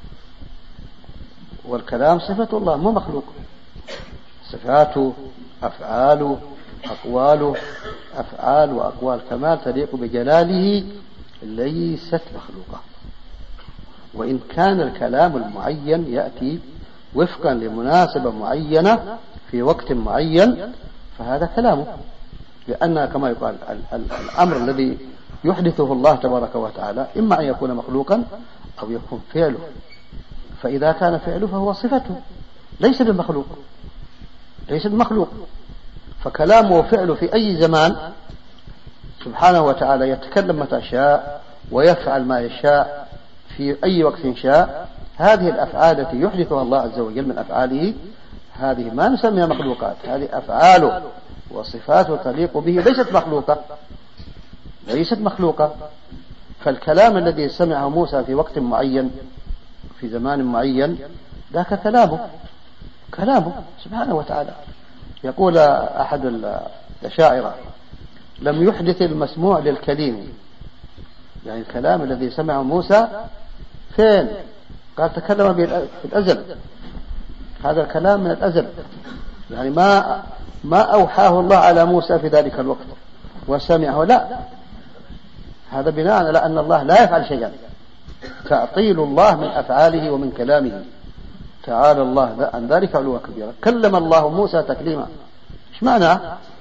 والكلام صفة الله مو مخلوق. صفاته أفعاله أقواله أفعال وأقوال كمال تليق بجلاله ليست مخلوقة. وإن كان الكلام المعين يأتي وفقا لمناسبة معينة في وقت معين فهذا كلامه، لأن كما يقال الأمر الذي يحدثه الله تبارك وتعالى إما أن يكون مخلوقا أو يكون فعله، فإذا كان فعله فهو صفته ليس بمخلوق، ليس بمخلوق. فكلامه وفعله في أي زمان سبحانه وتعالى يتكلم متى شاء ويفعل ما يشاء في أي وقت شاء. هذه الأفعال التي يحدثها الله عز وجل من أفعاله هذه ما نسميها مخلوقات، هذه أفعاله وصفاته تليق به، ليست مخلوقة، ليست مخلوقة. فالكلام الذي سمعه موسى في وقت معين في زمان معين ذاك كلامه كلامه سبحانه وتعالى. يقول أحد الأشاعرة لم يحدث المسموع للكليم، يعني الكلام الذي سمعه موسى فين؟ قال تكلم في الأزل، هذا الكلام من الأزل، يعني ما ما أوحاه الله على موسى في ذلك الوقت وسمعه، لا، هذا بناء على أن الله لا يفعل شيئا، تعطيل الله من أفعاله ومن كلامه. تعالى الله عن ذلك علوا كبيرا. كلم الله موسى تكليما، ايش معنى؟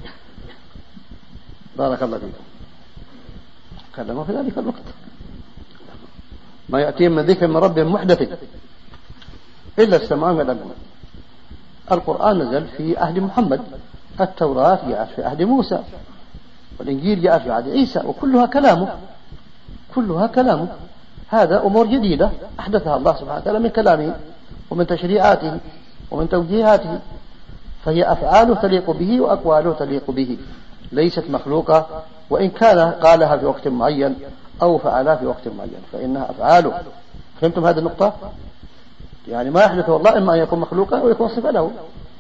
بارك الله فيكم. كلمه في ذلك الوقت، ما يأتيهم من ذكر من ربهم محدث إلا السماء والأرض. القرآن نزل في عهد محمد، التوراة جاءت في عهد موسى، والإنجيل جاء في عهد عيسى، وكلها كلامه، كلها كلامه. هذا أمور جديدة أحدثها الله سبحانه وتعالى من كلامه ومن تشريعاته ومن توجيهاته، فهي أفعاله تليق به وأقواله تليق به، ليست مخلوقة. وإن كان قالها في وقت معين أو فعلها في وقت معين فإنها أفعاله. فهمتم هذه النقطة؟ يعني ما يحدثه الله إما أن يكون مخلوقا أو يكون صفة له.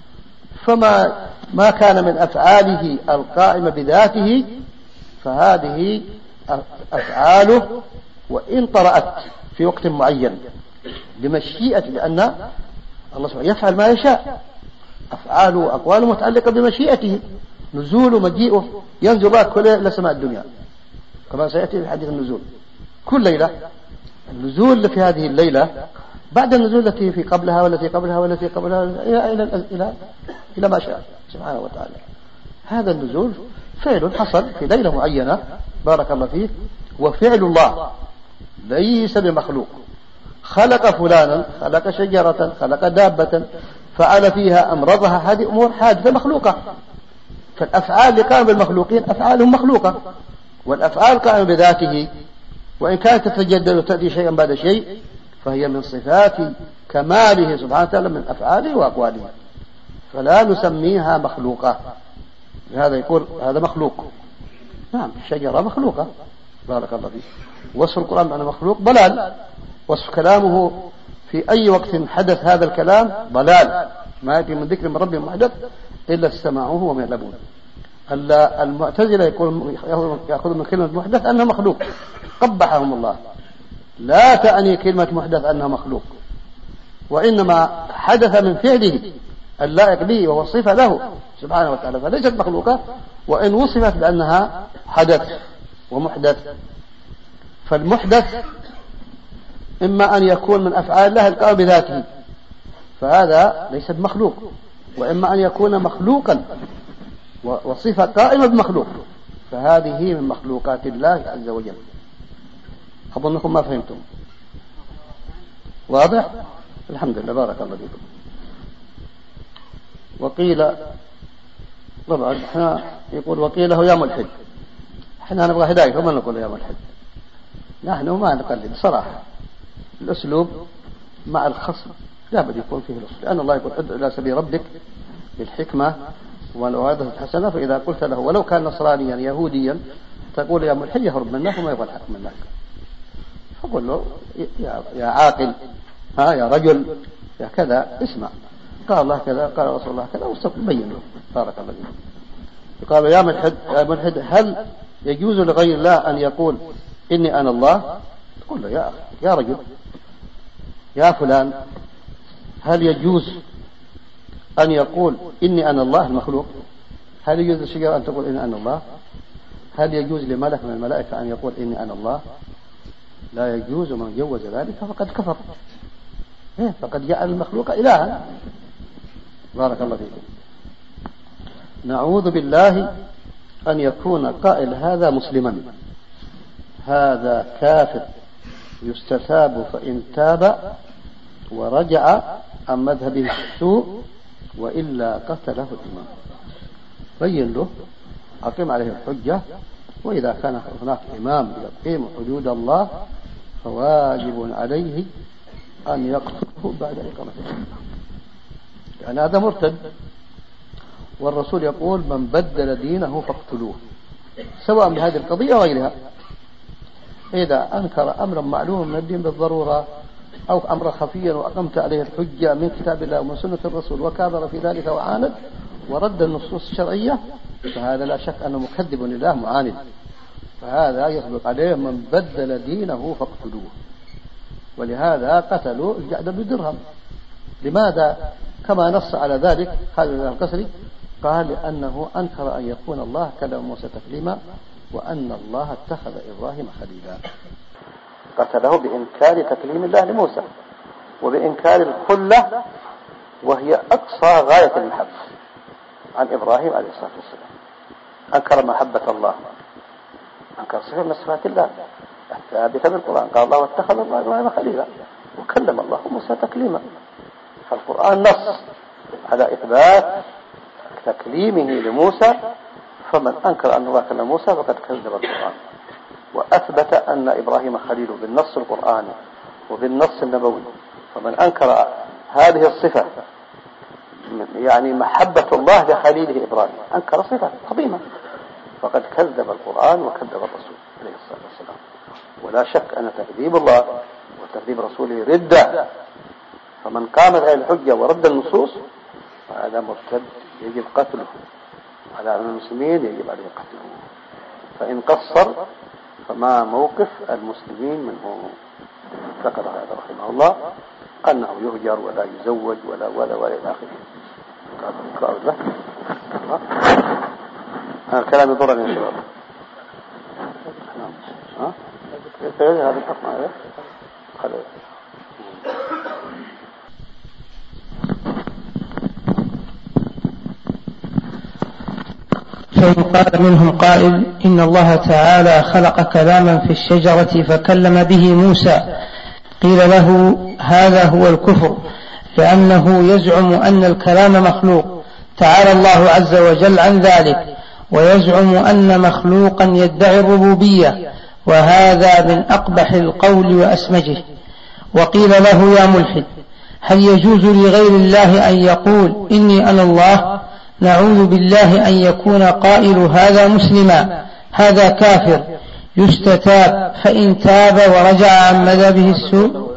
فما ما كان من أفعاله القائمة بذاته فهذه أفعاله، وإن طرأت في وقت معين بمشيئة، لأن الله سبحانه يفعل ما يشاء، أفعاله وأقواله متعلقة بمشيئته، نزوله مجيئه، ينزل الله كل ليلة إلى سماء الدنيا كما سيأتي في حديث النزول. كل ليلة النزول في هذه الليلة بعد النزول التي في قبلها والتي قبلها والتي قبلها إلى إلى إلى إلى ما شاء سبحانه وتعالى. هذا النزول فعل حصل في ليلة معينة، بارك الله فيه، وفعل الله ليس بمخلوق. خلق فلانا، خلق شجرة، خلق دابة، فعل فيها أمرضها، هذه أمور حادثة مخلوقة. فالأفعال اللي قام بالمخلوقين أفعالهم مخلوقة، والأفعال قائمة بذاته، وإن كانت تتجدد وتأتي شيئا بعد شيء فهي من صفات كماله سبحانه وتعالى من أفعاله وأقواله، فلا نسميها مخلوقة. لهذا يقول هذا مخلوق. نعم الشجرة مخلوقة، بارك الله فيه. وصف القرآن بأنه مخلوق ضلال، وصف كلامه في أي وقت حدث هذا الكلام ضلال، ما يأتي من ذكر من ربه محدث إلا استمعوه وما يعلمون. المعتزلة يقول يأخذ من كلمة محدث أنه مخلوق، قبحهم الله. لا تعني كلمة محدث أنه مخلوق، وإنما حدث من فعله اللائق به وهو الصفة له سبحانه وتعالى، فليست مخلوقة وإن وصفت بأنها حدث ومحدث. فالمحدث إما أن يكون من أفعال الله القائمة بذاته فهذا ليس بمخلوق، وإما أن يكون مخلوقا وصفة قائمة بمخلوق فهذه من مخلوقات الله عز وجل. أظنكم ما فهمتم. واضح؟ الحمد لله، بارك الله فيكم. وقيل طبعا احنا يقول وقيله يا ملحد، احنا نبغى هداية وما نقول يا ملحد، نحن ما نقلد صراحة. الأسلوب مع الخصم لا بد يكون فيه الأسلوب، لأن الله يقول ادع إلى سبيل ربك بالحكمة ومن أراد حسنة فإذا قلت له ولو كان نصرانيا يهوديا تقول يا ملحد يهرب منك وما يبغى الحق منك، فقل له يا عاقل، ها يا رجل، يا كذا، اسمع، قال الله كذا، قال رسول الله كذا، وبين له. بارك الله فيك. قال يا ملحد يا ملحد هل يجوز لغير الله أن يقول إني أنا الله؟ تقول له يا أخي يا رجل يا فلان، هل يجوز أن يقول إني أنا الله المخلوق؟ هل يجوز للشجرة أن تقول إني أنا الله؟ هل يجوز لملك من الملائكة أن يقول إني أنا الله؟ لا يجوز. من جوز ذلك فقد كفر، فقد جعل المخلوق إلها. بارك الله فيكم. نعوذ بالله أن يكون قائل هذا مسلما، هذا كافر يستتاب فإن تاب ورجع عن مذهبه السوء وإلا قتله الإمام. بين له، أقيم عليه الحجة، وإذا كان هناك إمام يقيم حدود الله فواجب عليه أن يقتله بعد إقامة الحجة، يعني هذا مرتد، والرسول يقول من بدل دينه فاقتلوه، سواء بهذه القضية وغيرها. إذا أنكر أمرا معلوما من الدين بالضرورة أو أمرا خفيا وأقمت عليه الحجة من كتاب الله ومن سنة الرسول وكابر في ذلك وعاند ورد النصوص الشرعية، فهذا لا شك أنه مكذب لله معاند، فهذا يسبق عليه من بدل دينه فاقتلوه. ولهذا قتلوا الجعد بن درهم. لماذا؟ كما نص على ذلك خالد بن القسري، قال لأنه أنكر أن يكون الله كلم موسى تكليما وأن الله اتخذ إبراهيم خليلا. قتله بإنكار تكليم الله لموسى وبإنكار الخلة، وهي أقصى غاية المحبة عن إبراهيم عليه الصلاة والسلام. أنكر محبة الله، أنكر صفة من صفات الله ثابتة بالقرآن، قال الله واتخذ الله إبراهيم خليلا وكلم الله موسى تكليما. فالقرآن نص على إثبات تكليمه لموسى، فمن أنكر أن الله كلم موسى فقد كذب القرآن، وأثبت أن إبراهيم خليل بالنص القرآني وبالنص النبوي. فمن أنكر هذه الصفة يعني محبة الله لخليله إبراهيم أنكر صفة عظيمة، فقد كذب القرآن وكذب الرسول عليه الصلاة والسلام. ولا شك أن تكذيب الله وتكذيب رسوله ردة، فمن قامت على الحجة ورد النصوص فهذا مرتد يجب قتله، على المسلمين يجب عليه قتله. فإن قصر فما موقف المسلمين منه؟ ذكر هذا رحمه الله أنه يهجر ولا يزوج ولا ولا ولا إلى آخره. قال له هذا الكلام يضرني يا شباب. ها هذا الحكم هذا خلاص. فإن قال منهم قائل إن الله تعالى خلق كلاما في الشجرة فكلم به موسى، قيل له هذا هو الكفر، لأنه يزعم أن الكلام مخلوق، تعالى الله عز وجل عن ذلك، ويزعم أن مخلوقا يدعي الربوبية، وهذا من أقبح القول وأسمجه. وقيل له يا ملحد هل يجوز لغير الله أن يقول إني أنا الله؟ نعوذ بالله أن يكون قائل هذا مسلما، هذا كافر يستتاب فإن تاب ورجع عن مذهبه السوء.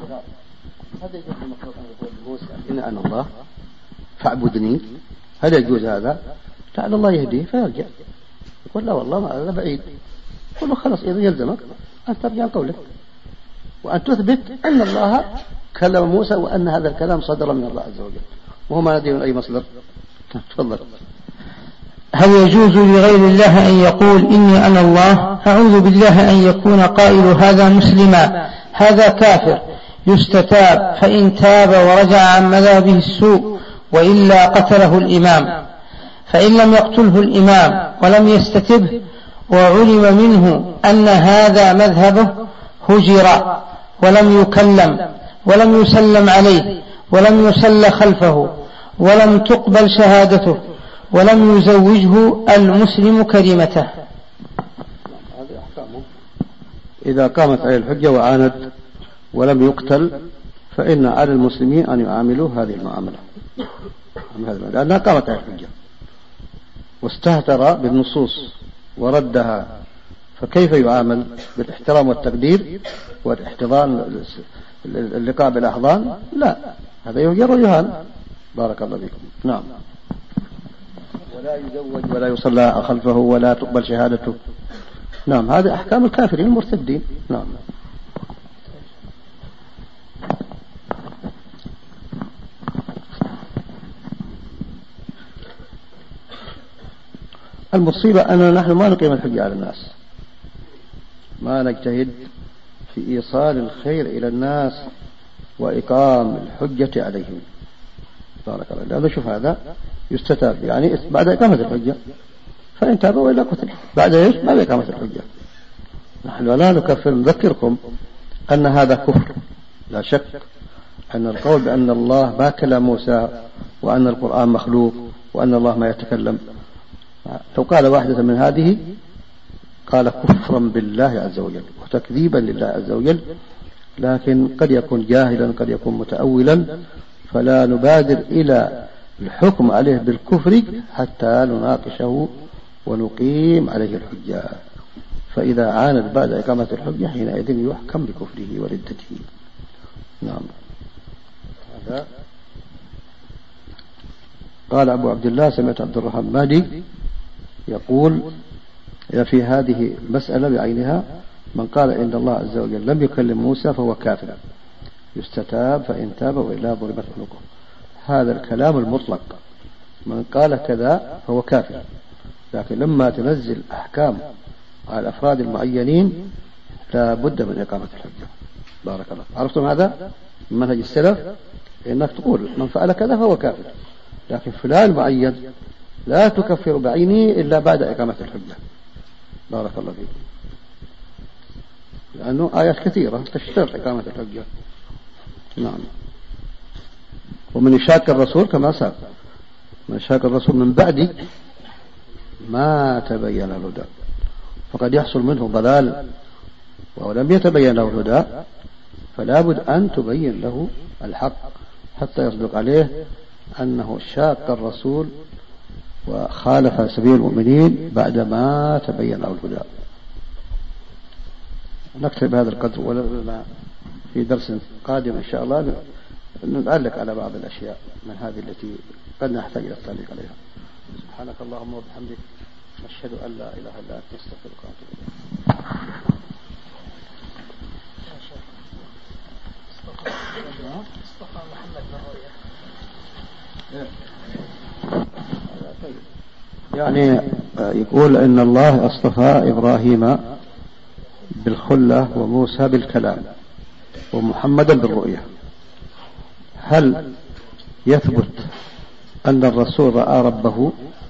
إن أنا الله فاعبدني، هل يجوز هذا؟ تعالى الله يهديه فيرجع، يقول لا والله ما أنا بعيد، يقول له خلاص إذا يلزمك أن ترجع قولك وأن تثبت أن الله كلم موسى وأن هذا الكلام صدر من الله عز وجل، وهو ما لديه من أي مصدر. تفضل. هل يجوز لغير الله أن يقول إني أنا الله؟ أعوذ بالله أن يكون قائل هذا مسلما، هذا كافر يستتاب فإن تاب ورجع عن مذهبه السوء، وإلا قتله الإمام. فإن لم يقتله الإمام ولم يستتبه وعلم منه أن هذا مذهبه هجر ولم يكلم ولم يسلم عليه ولم يصل خلفه ولم تقبل شهادته ولم يزوجه المسلم كلمته. إذا قامت عليه الحجة وعاند ولم يقتل فإن على المسلمين أن يعاملوا هذه المعاملة لأنها قامت عليه الحجة واستهتر بالنصوص وردها، فكيف يعامل؟ بالاحترام والتقدير والاحتضان اللقاء بالأحضان؟ لا، هذا يهجر ويهان. بارك الله فيكم. نعم. ولا يزوج ولا يصلى خلفه ولا تقبل شهادته. نعم، هذه أحكام الكافرين المرتدين. نعم. المصيبة أننا نحن ما نقيم الحجة على الناس، ما نجتهد في إيصال الخير إلى الناس وإقام الحجة عليهم. بارك الله. لأنه شوف هذا يستتاب يعني بعد إقامة الحجة، فإن تابوا وإلا قتل بعد إيش؟ بعد إقامة الحجة. نحن لا نكفر. نذكركم أن هذا كفر لا شك، أن القول بأن الله ما كلم موسى وأن القرآن مخلوق وأن الله ما يتكلم، لو قال واحدة من هذه قال كفرا بالله عز وجل وتكذيبا لله عز وجل، لكن قد يكون جاهلا قد يكون متأولا، فلا نبادر إلى الحكم عليه بالكفر حتى نناقشه ونقيم عليه الحجة، فإذا عاند بعد إقامة الحجة حينئذ يحكم بكفره وردته. نعم. هذا قال أبو عبد الله سمعت عبد الرحمن مهدي يقول في هذه المسألة بعينها من قال إن الله عز وجل لم يكلم موسى فهو كافر، يستتاب فإن تاب وإلا ضربت عنقه. هذا الكلام المطلق، من قال كذا فهو كافر، لكن لما تنزل أحكام على الأفراد المعينين لا بد من إقامة الحجة. بارك الله. عرفتم هذا من منهج السلف؟ إنك تقول من فعل كذا فهو كافر، لكن فلان معين لا تكفر بعينه إلا بعد إقامة الحجة. بارك الله فيكم. لأنه آيات كثيرة تشترط إقامة الحجة. نعم. ومن يشاك الرسول كما ساق، من يشاك الرسول من بعد ما تبين الهدى فقد يحصل منه ضلال، ولم يتبين له الهدى فلا بد أن تبين له الحق حتى يصدق عليه أنه شاق الرسول وخالف سبيل المؤمنين بعدما تبين له الهدى. نكتب بهذا القدر، ولما في درس قادم إن شاء الله نعلق على بعض الأشياء من هذه التي قد نحتاج إلى التعليق عليها. سبحانك اللهم وبحمدك، نشهد أن لا إله إلا أنت، نستغفرك ونتوب إليك. يعني يقول إن الله اصطفى إبراهيم بالخلة وموسى بالكلام ومحمدا بالرؤية. هل يثبت أن الرسول رأى ربه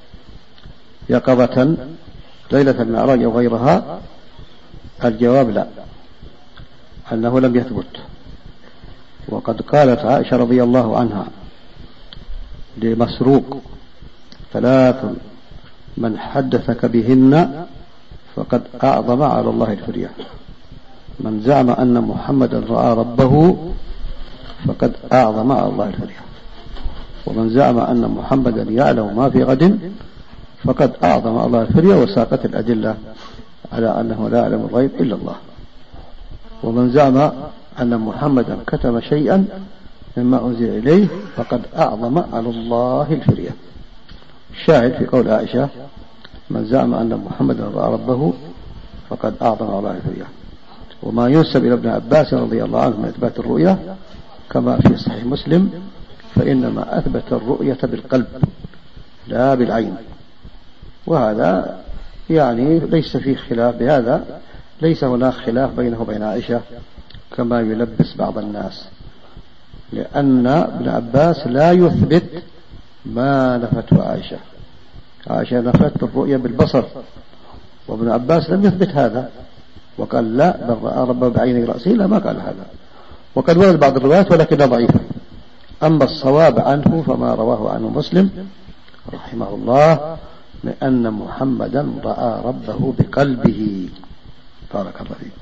يقظة ليلة المعراج أو غيرها؟ الجواب لا، أنه لم يثبت. وقد قالت عائشة رضي الله عنها لمسروق: ثلاث من حدثك بهن فقد أعظم على الله الفرية: من زعم أن محمدا رأى ربه فقد أعظم على الله الفرية، ومن زعم أن محمدا يعلم ما في غد فقد أعظم على الله الفرية. وساقت الأدلة على أنه لا يعلم الغيب إلا الله. ومن زعم أن محمدا كتم شيئا مما أنزل إليه فقد أعظم على الله الفرية. الشاهد في قول عائشة: من زعم أن محمدا رأى ربه فقد أعظم على الله الفرية. وما ينسب إلى ابن عباس رضي الله عنه من إثبات الرؤية كما في صحيح مسلم فإنما أثبت الرؤية بالقلب لا بالعين، وهذا يعني ليس فيه خلاف بهذا، ليس هناك خلاف بينه وبين عائشة كما يلبس بعض الناس، لأن ابن عباس لا يثبت ما نفته عائشة. عائشة نفت الرؤية بالبصر، وابن عباس لم يثبت هذا وقال لا بل رأى ربه بعين رأسه، لا ما قال هذا. وقد ورد بعض الروايات ولكن ضعيفة. أما الصواب عنه فما رواه عنه مسلم رحمه الله لأن محمدا رأى ربه بقلبه. بارك الله فيك.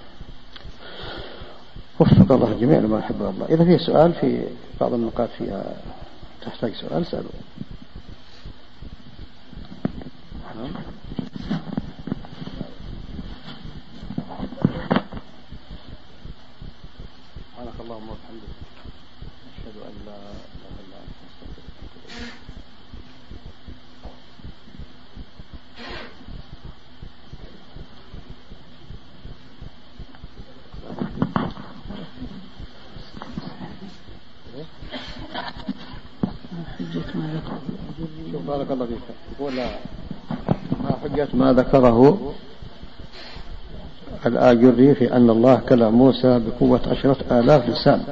وفق الله الجميع لما يحب الله. إذا فيه سؤال في بعض النقاط فيها تحتاج سؤال سألوا. اللهم وبحمدك أشهد أن لا إله إلا أنت أستغفرك. بارك الله فيك. ولا ما حجة ما ذكره الآجري في أن الله كلم موسى بقوة عشرة آلاف لسان.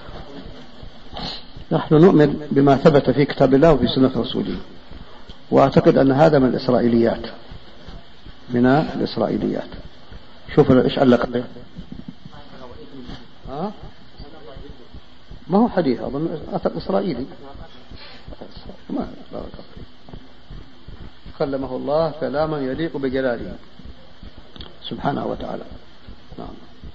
نحن نؤمن بما ثبت في كتاب الله وفي سنة رسوله، وأعتقد أن هذا من الإسرائيليات من الإسرائيليات. شوف إيش علق عليه. ها؟ ما هو حديث، أظن أثر إسرائيلي. ما بارك الله. كلمه الله كلاما يليق بجلاله سبحانه وتعالى. نعم.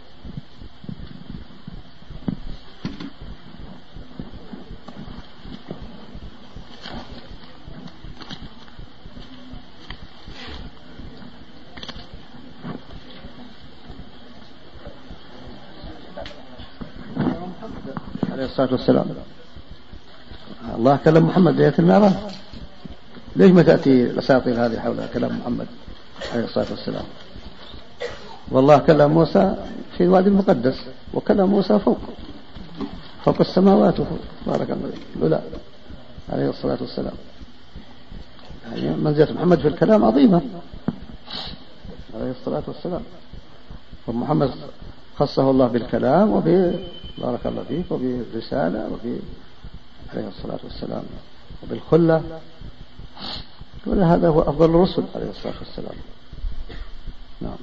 عليه الصلاة والسلام. الله كلم محمد ليلة المعراج. ليش ما تأتي الأساطير هذه حول كلام محمد عليه الصلاة والسلام؟ والله كلم موسى في الوادي المقدس، وكلم موسى فوق فوق السماوات وفوق. بارك الله فيك. لا عليه الصلاة والسلام. يعني منزلة محمد في الكلام عظيمة عليه الصلاة والسلام. ومحمد خصه الله بالكلام وب بارك الله فيك وبالرسالة وب عليه الصلاة والسلام وبالخلة. ولهذا هو أفضل الرسل عليه الصلاة والسلام. نعم.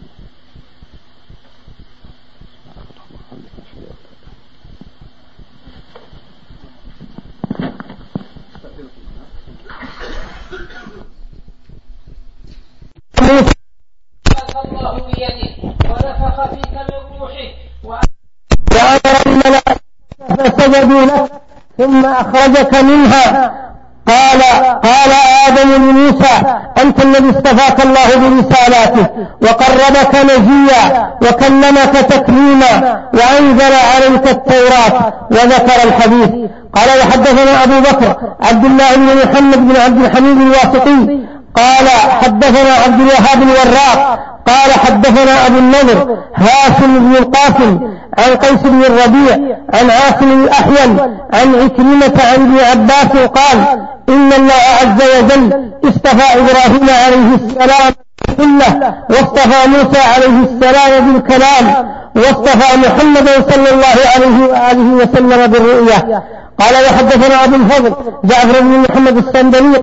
الله بيده ونفخ فيك من روحه وأمر الملائكة فسجدوا له ثم أخرجك منها. قال قال آدم لموسى أنت الذي اصطفاك الله برسالاته وقربك نجيا وكلمك تكليما وأنزل عليك التوراة وذكر الحديث. قال وحدثنا أبو بكر عبد الله بن محمد بن عبد الحميد الواسطي قال حدثنا عبد الوهاب الوراق قال حدثنا أبو النضر هاشم بن القاسم عن قيس بن الربيع عن عاصم الأحول عن عكرمة عن ابن عباس قال إن الله عز وجل اصطفى إبراهيم عليه السلام بالله واصطفى موسى عليه السلام بالكلام واصطفى محمدا صلى الله عليه وآله وسلم بالرؤيا. قال وحدثنا أبو الفضل جعفر بن محمد السندلي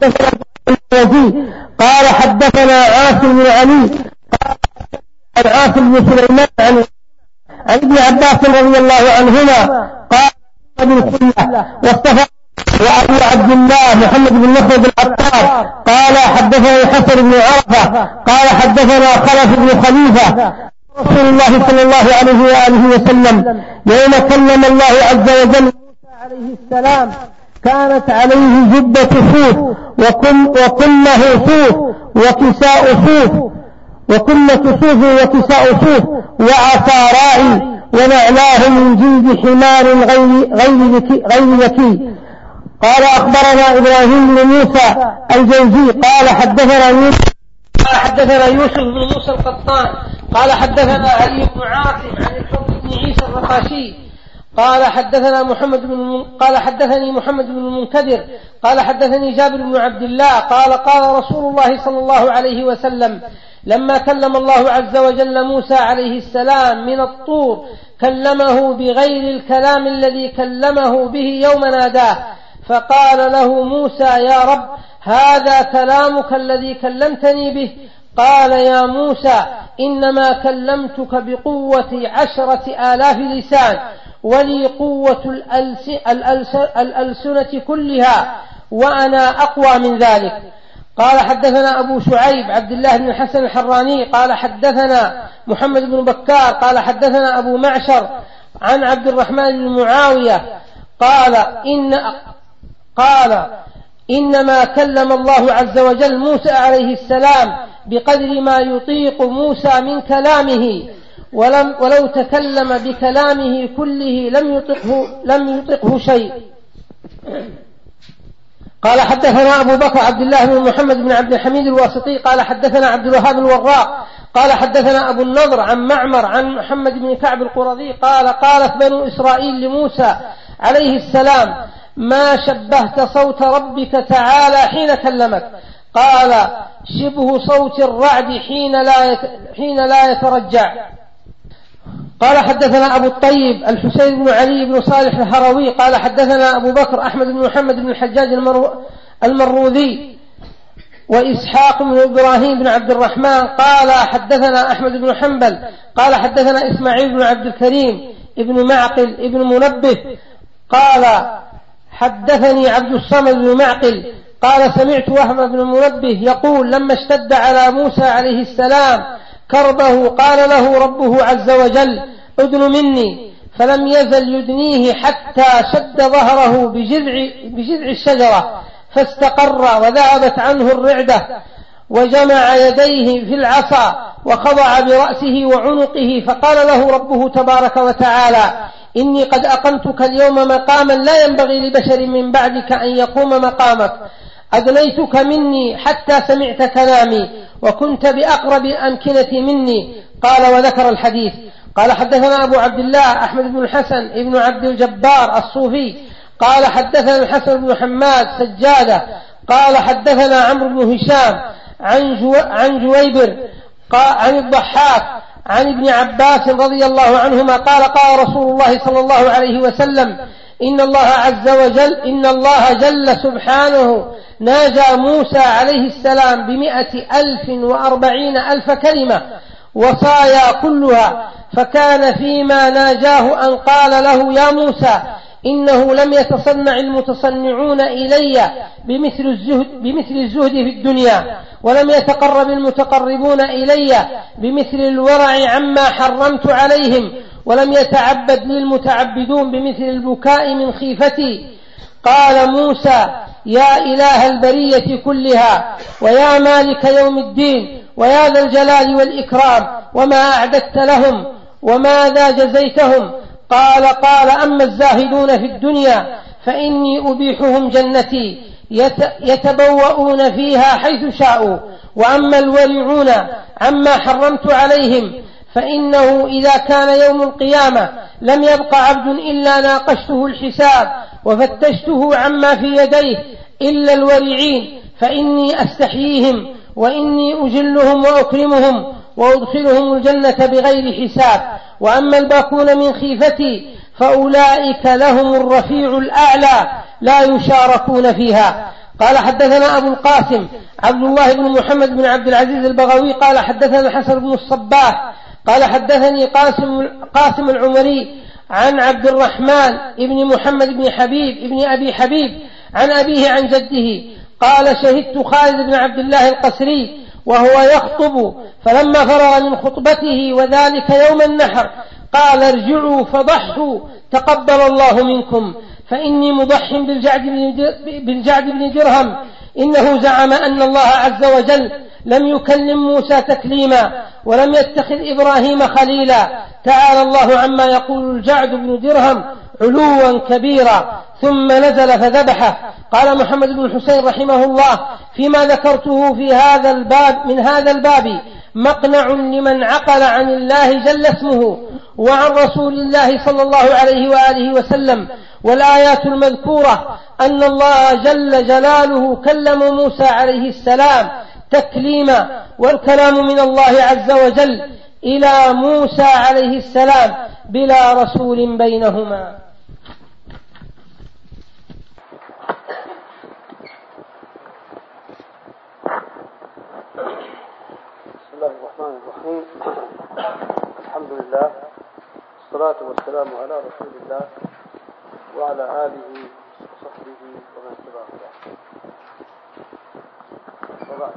قال حدثنا عاصم بن علي عن عاصم بن سليمان عن عن ابن عباس رضي الله عنهما قال بالكلة واصطفى وأبو عبد الله محمد بن مخلد العطار قال حدثنا حسن بن عرفة قال حدثنا خلف بن خليفة رسول الله صلى الله عليه وآله وسلم يوم كلم الله عز وجل موسى عليه السلام كانت عليه جبة صوف وكله صوف وكساء صوف وكلة صوف وكساء صوف وعصا راعي ونعلاه من جلد حمار غير غير غير ذكي. قال أخبرنا إبراهيم بن موسى الجوزي قال حدثنا يوسف قال حدثنا يوسف بن موسى القطان قال حدثنا علي بن عاصم عن الحر بن عيسى الرقاشي قال حدثنا محمد بن قال حدثني محمد بن المنكدر قال حدثني جابر بن عبد الله قال قال رسول الله صلى الله عليه وسلم لما كلم الله عز وجل موسى عليه السلام من الطور كلمه بغير الكلام الذي كلمه به يوم ناداه فقال له موسى يا رب هذا كلامك الذي كلمتني به. قال يا موسى إنما كلمتك بقوة عشرة آلاف لسان ولي قوة الألسنة كلها وأنا أقوى من ذلك. قال حدثنا أبو شعيب عبد الله بن الحسن الحراني قال حدثنا محمد بن بكار قال حدثنا أبو معشر عن عبد الرحمن بن معاوية قال إن قال إنما كلم الله عز وجل موسى عليه السلام بقدر ما يطيق موسى من كلامه ولم ولو تكلم بكلامه كله لم يطقه, لم يطقه شيء. قال حدثنا أبو بكر عبد الله بن محمد بن عبد الحميد الواسطي قال حدثنا عبد الوهاب الوراق قال حدثنا أبو النضر عن معمر عن محمد بن كعب القرظي قال قالت بنو إسرائيل لموسى عليه السلام ما شبهت صوت ربك تعالى حين كلمك؟ قال شبه صوت الرعد حين لا حين لا يترجع. قال حدثنا أبو الطيب الحسين بن علي بن صالح الهروي قال حدثنا أبو بكر أحمد بن محمد بن الحجاج المروذي وإسحاق بن إبراهيم بن عبد الرحمن قال حدثنا أحمد بن حنبل قال حدثنا إسماعيل بن عبد الكريم ابن معقل ابن منبه قال حدثني عبد الصمد بن معقل قال سمعت وهب بن منبه يقول لما اشتد على موسى عليه السلام كربه قال له ربه عز وجل ادن مني، فلم يزل يدنيه حتى شد ظهره بجذع, بجذع الشجرة فاستقر وذهبت عنه الرعدة، وجمع يديه في العصا وخضع برأسه وعنقه، فقال له ربه تبارك وتعالى إني قد أقمتك اليوم مقاما لا ينبغي لبشر من بعدك أن يقوم مقامك، أدنيتك مني حتى سمعت كلامي وكنت بأقرب الأمكنة مني. قال وذكر الحديث. قال حدثنا أبو عبد الله أحمد بن الحسن ابن عبد الجبار الصوفي قال حدثنا الحسن بن حماد سجادة قال حدثنا عمرو بن هشام عن, جو عن جويبر عن الضحاك عن ابن عباس رضي الله عنهما قال قال رسول الله صلى الله عليه وسلم إن الله عز وجل إن الله جل سبحانه ناجى موسى عليه السلام بمئة ألف وأربعين ألف كلمة وصايا كلها، فكان فيما ناجاه أن قال له يا موسى إنه لم يتصنع المتصنعون إلي بمثل الزهد, بمثل الزهد في الدنيا، ولم يتقرب المتقربون إلي بمثل الورع عما حرمت عليهم، ولم يتعبد لي المتعبدون بمثل البكاء من خيفتي. قال موسى يا إله البرية كلها ويا مالك يوم الدين ويا ذا الجلال والإكرام وما أعددت لهم وماذا جزيتهم؟ قال قال أما الزاهدون في الدنيا فإني أبيحهم جنتي يتبوؤون فيها حيث شاءوا، وأما الورعون عما حرمت عليهم فإنه إذا كان يوم القيامة لم يبق عبد إلا ناقشته الحساب وفتشته عما في يديه إلا الورعين، فإني أستحييهم وإني أجلهم وأكرمهم وأدخلهم الجنة بغير حساب. وأما الباكون من خيفتي فأولئك لهم الرفيع الأعلى لا يشاركون فيها. قال حدثنا أبو القاسم عبد الله بن محمد بن عبد العزيز البغوي قال حدثنا الحسن بن الصباح قال حدثني قاسم, قاسم العمري عن عبد الرحمن بن محمد بن حبيب بن أبي حبيب عن أبيه عن جده قال شهدت خالد بن عبد الله القسري وهو يخطب، فلما فرغ من خطبته وذلك يوم النحر قال ارجعوا فضحوا تقبل الله منكم، فإني مضح بالجعد بن درهم، إنه زعم أن الله عز وجل لم يكلم موسى تكليما ولم يتخذ إبراهيم خليلا، تعالى الله عما يقول الجعد بن درهم علوا كبيرا، ثم نزل فذبحه. قال محمد بن الحسين رحمه الله فيما ذكرته في هذا الباب من هذا الباب مقنع لمن عقل عن الله جل اسمه وعن رسول الله صلى الله عليه وآله وسلم، والآيات المذكورة أن الله جل جلاله كلم موسى عليه السلام تكليما، والكلام من الله عز وجل إلى موسى عليه السلام بلا رسول بينهما. بسم الله الرحمن الرحيم. الحمد لله والصلاة والسلام على رسول الله وعلى آله وصحبه ومن تبعه وبعد.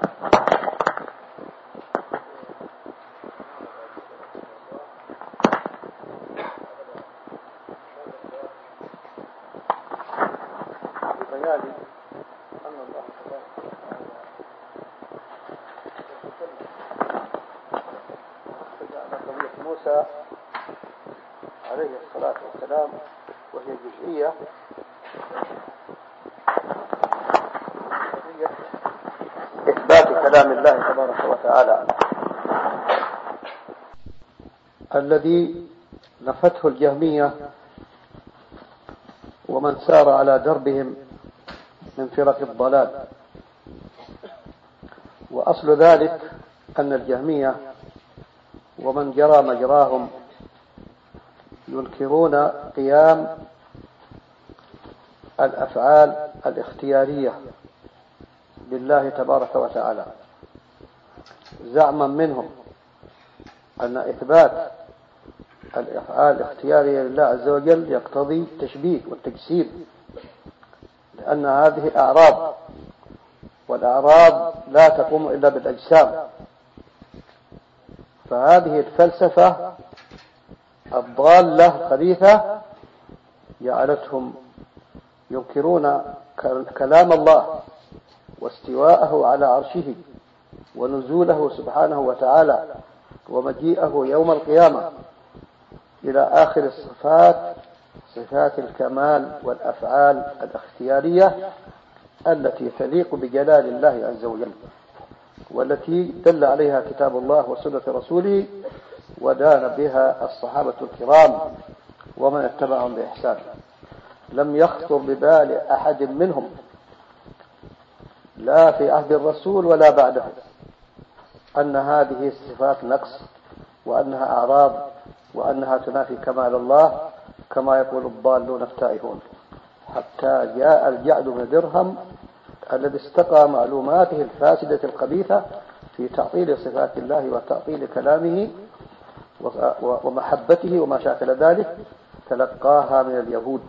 بيان أن الله تبارك وتعالى جعل قضية موسى موسى عليه الصلاة والسلام، وهي جزئية إثبات كلام الله تبارك وتعالى الذي نفته الجهمية ومن سار على دربهم من فرق الضلال. وأصل ذلك أن الجهمية ومن جرى مجراهم ينكرون قيام الأفعال الاختيارية بالله تبارك وتعالى، زعما منهم أن إثبات الأفعال الاختيارية لله عز وجل يقتضي التشبيه والتجسيم، لأن هذه أعراض، والأعراض لا تقوم إلا بالأجسام. فهذه الفلسفة الضالة خبيثة جعلتهم ينكرون كلام الله واستواءه على عرشه ونزوله سبحانه وتعالى ومجيئه يوم القيامة إلى آخر الصفات، صفات الكمال والأفعال الاختيارية التي تليق بجلال الله عز وجل، والتي دل عليها كتاب الله وسنة رسوله ودان بها الصحابة الكرام ومن اتبعهم بإحسان. لم يخطر ببال أحد منهم لا في عهد الرسول ولا بعده أن هذه الصفات نقص، وأنها أعراض، وأنها تنافي كمال الله كما يقول الضالون التائهون، حتى جاء الجعد بن درهم الذي استقى معلوماته الفاسدة الخبيثة في تعطيل صفات الله وتعطيل كلامه ومحبته وما شاكل ذلك، تلقاها من اليهود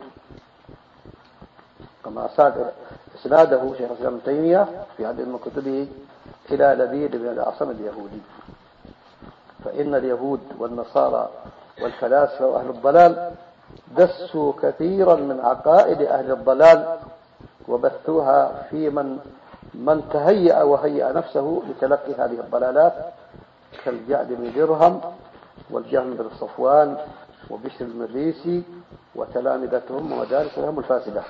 كما ساد إسناده شيخ الإسلام ابن تيمية في عدد من كتبه إلى لبيد بن الأعصم اليهودي. فإن اليهود والنصارى والفلاسفة وأهل الضلال دسوا كثيرا من عقائد أهل الضلال وبثوها في من من تهيأ وهيأ نفسه لتلقي هذه الضلالات، كالجعد بن درهم والجهم بن صفوان وبشر المريسي وتلامذتهم ومدارسهم الفاسدة.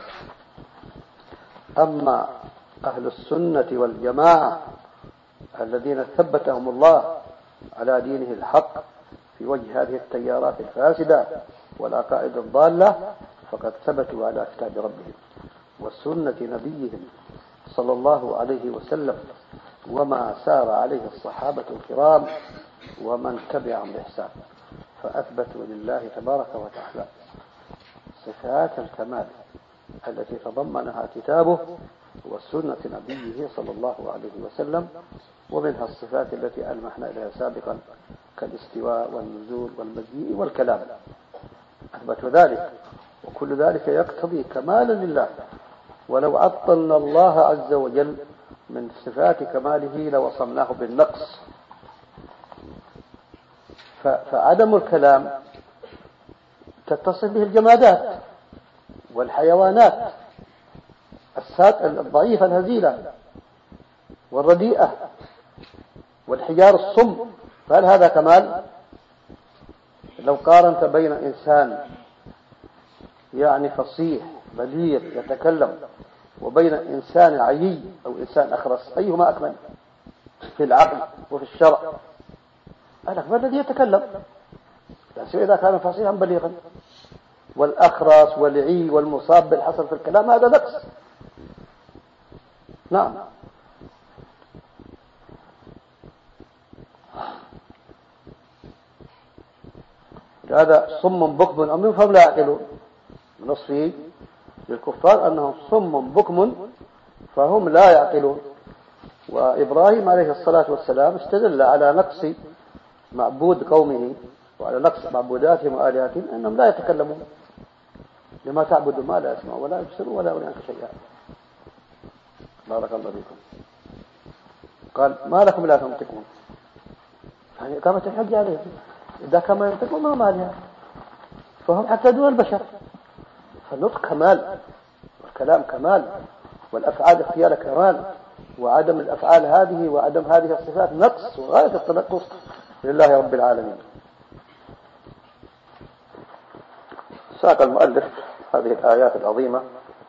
أما أهل السنة والجماعة الذين ثبتهم الله على دينه الحق في وجه هذه التيارات الفاسدة والعقائد الضالة، فقد ثبتوا على كتاب ربهم وسنة نبيهم صلى الله عليه وسلم وما سار عليه الصحابة الكرام ومن تبعهم بإحسان، فأثبتوا لله تبارك وتعالى صفات الكمال التي تضمنها كتابه وسنة نبيه صلى الله عليه وسلم، ومنها الصفات التي ألمحنا إليها سابقا كالاستواء والنزول والمجيء والكلام، أثبتوا ذلك، وكل ذلك يقتضي كمالا لله. ولو عطلنا الله عز وجل من صفات كماله لوصمناه بالنقص. فعدم الكلام تتصل به الجمادات والحيوانات الضعيفة الهزيلة والرديئة والحجار الصم، فهل هذا كمال؟ لو قارنت بين إنسان يعني فصيح بليغ يتكلم وبين إنسان عيي أو إنسان أخرس، أيهما أكمل في العقل وفي الشرع؟ الأكمل الذي يتكلم، لا إذا كان فصيحا بليغا. والأخرس والعي والمصاب بالحصر في الكلام هذا نقص. نعم. هذا صم بكم أم فهم لا يعقلون. نصفه للكفار أنهم صم بكم فهم لا يعقلون. وإبراهيم عليه الصلاة والسلام استدل على نقص معبود قومه وعلى نقص معبوداتهم وآلهتهم أنهم لا يتكلمون. لما تعبدوا ما لا يسمعوا ولا يبصروا ولا يغني عنك شيئا. بارك الله فيكم. قال ما لكم لا تنطقون، يعني قامت الحجة عليهم، إذا كما ينطقون ما مالها، فهم حتى دون البشر. فالنطق كمال والكلام كمال والأفعال اختيار كمال، وعدم الأفعال هذه وعدم هذه الصفات نقص وغاية التنقص لله رب العالمين. ساق المؤلف هذه الآيات العظيمة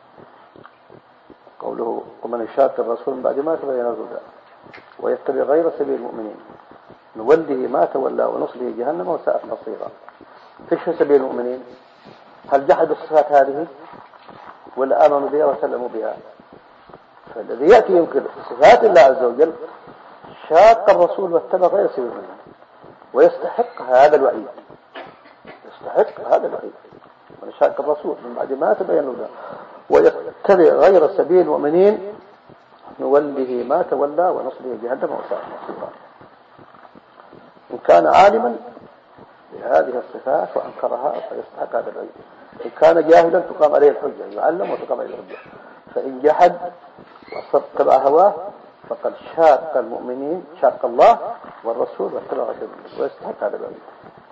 قوله ومن يشاق الرسول من بعد ما تبين الهدى ويتبع غير سبيل المؤمنين نوله ما تولى ونصله جهنم وساءت مصيرا. فيش سبيل المؤمنين؟ هل جحدوا الصفات هذه ولا آمنوا بها وسلموا بها؟ فالذي يأتي ينكر صفات الله عز وجل شاق الرسول واتبع غير سبيل المؤمنين ويستحق هذا الوعيد، يستحق هذا الوعيد. من شاق الرسول من بعد ما تبين الهدى ويتبع غير سبيل المؤمنين نوله ما تولى ونصله جهنم وساءت مصيرا. إن كان عالما بهذه الصفات وأنكرها فيستحق هذا الوعيد. إن كان جاهلا تقام عليه الحجة، يعلم وتقام عليه الحجة. فإن جحد واتبع هواه فقد شاق المؤمنين، شاق الله والرسول واتبع غير المؤمنين ويستحق هذا الوعيد.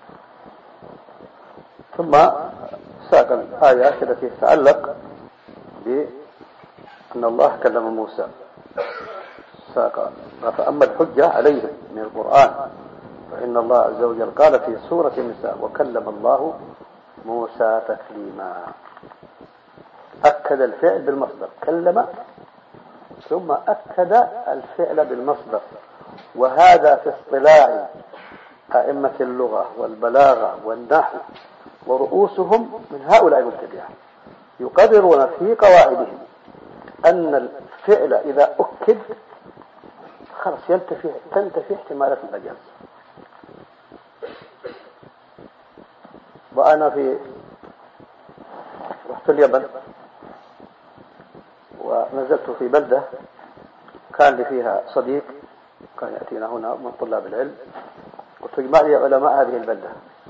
ثم ساق الآيات التي تتعلق بأن الله كلم موسى، ساق فأما الحجة عليه من القرآن فإن الله عز وجل قال في سورة النساء وكلم الله موسى تكليما. أكد الفعل بالمصدر كلم ثم أكد الفعل بالمصدر، وهذا في اصطلاح أئمة اللغة والبلاغة والنحو ورؤوسهم من هؤلاء المبتدعة يقررون في قواعدهم أن الفعل إذا أكد خلاص ينتفي تنتفي احتمالات المجاز. وأنا في رحت اليمن ونزلت في بلدة كان لي فيها صديق كان يأتينا هنا من طلاب العلم، وتجمع لي علماء هذه البلدة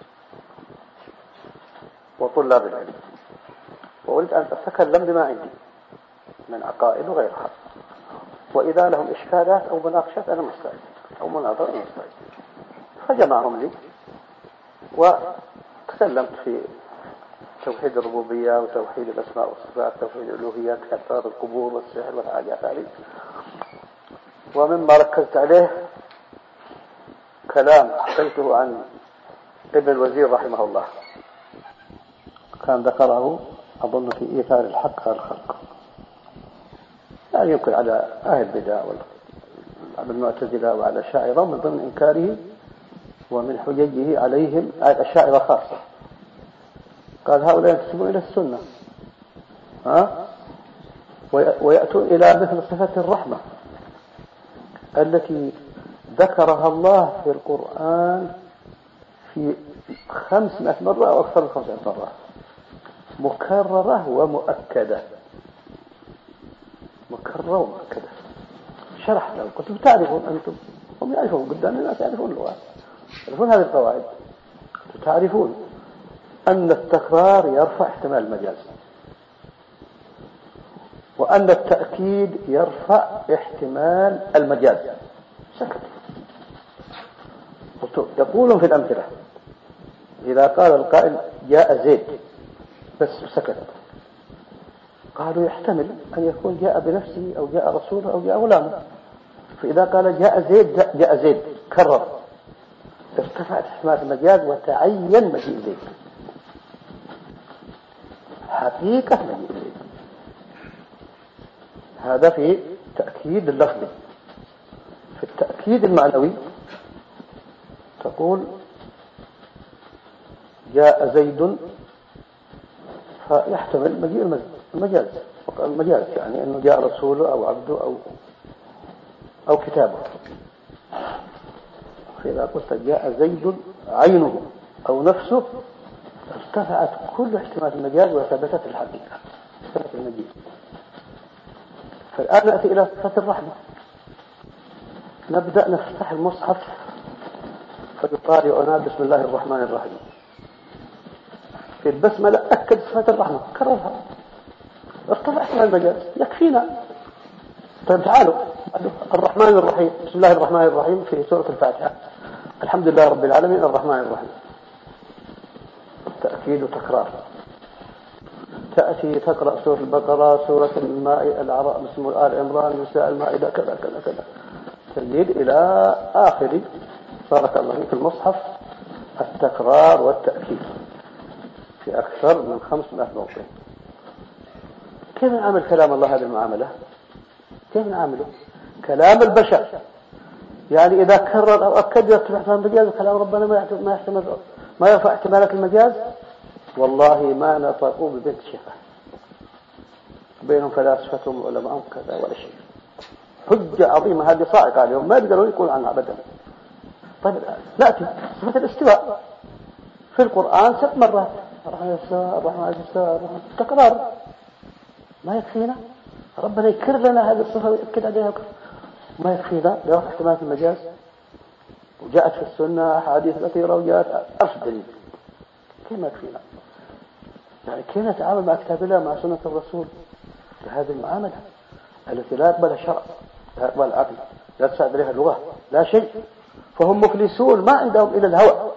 وطلاب العلم، وقلت أن أتكلم بما عندي من عقائد وغيرها، وإذا لهم إشكالات أو مناقشات أنا مستعد أو مناظرة أنا مستعد. فجمعهم لي وتكلمت في توحيد الربوبية وتوحيد الأسماء والصفات، توحيد الألوهية، كثرة القبور والسحر والحاجات هذه. ومما ركزت عليه كلام حكيته عن ابن الوزير رحمه الله، كان ذكره أظن في إيثار الحق على الخلق، يعني يمكن على أهل البدع وعلى المعتزلة وعلى الأشاعرة من ضمن إنكاره ومن حججه عليهم الأشاعرة خاصة. قال هؤلاء ينتسبون إلى السنة ها؟ ويأتون إلى مثل صفة الرحمة التي ذكرها الله في القرآن في خمسمائة مرة أو أكثر من خمسمائة مرة، مكررة ومؤكدة، مكررة ومؤكدة. شرح لهم كنتم تعرفون أنتم، هم يعرفون قدام الناس، يعرفون اللغة، يعرفون هذه القواعد. تعرفون أن التكرار يرفع احتمال المجاز، وأن التأكيد يرفع احتمال المجاز. سكت. يقولون في الأمثلة إذا قال القائل جاء زيد بس سكت، قالوا يحتمل أن يكون جاء بنفسه أو جاء رسوله أو جاء غلامه. فإذا قال جاء زيد جاء, جاء زيد كرر، ارتفعت احتمال المجاز وتعين مجيء زيد، حقيقة مجيء زيد. هذا في تأكيد اللفظي. في التأكيد المعنوي تقول جاء زيد فيحتمل مجيء المجاز، المجاز يعني أنه جاء رسوله أو عبده أو أو كتابه. فإذا قلت جاء زيد عينه أو نفسه ارتفعت كل احتمال المجاز وثبتت الحقيقة، ثبت المجيء. فالآن نأتي إلى صفة الرحمة. نبدأ نفتح المصحف فيقارئنا بسم الله الرحمن الرحيم. في البسملة أكد صفة الرحمة، كررها، ارتفع احتمال المجاز، يكفينا. طيب تعالوا الرحمن الرحيم، بسم الله الرحمن الرحيم في سورة الفاتحة، الحمد لله رب العالمين الرحمن الرحيم، تأكيد وتكرار. تأتي تقرأ سورة البقرة، سورة المائدة، الأعراف، بسم الله آل عمران، نساء المائدة، كذا كذا كذا تجد إلى آخر بارك الله في المصحف التكرار والتأكيد. في أكثر من خمسمائة موطن. كيف نعمل كلام الله هذه المعاملة؟ كيف نعمله؟ كلام البشر يعني إذا كرر أو أكد يرتفع احتمال المجاز، كلام ربنا ما يحتمل ما يرفع احتمالات المجاز. والله ما نطقوا ببنت شيخة بينهم فلاسفتهم وعلماءهم كذا ولا شيء. حجة عظيمة هذه صاعقة عليهم ما يقدرون يقولوا عنها أبدا. طيب نأتي صفة الاستواء في القرآن ست مرات، الرحمن الاستواء الرحمن الاستواء الرحمن، تكرار ما يكفينا؟ ربنا يكرر لنا هذه الصفة ويأكد عليها ما يكفينا لرفع احتمالات المجاز. وجاءت في السنة أحاديث كثيرة وجاءت ألف دليل. كيف ما يكفينا؟ يعني كيف نتعامل مع كتاب الله مع سنة الرسول بهذه المعاملة التي لا يقبل الشرع لا يقبل العقل لا تساعد عليها اللغة لا شيء؟ فهم مفلسون ما عندهم إلى الهوى،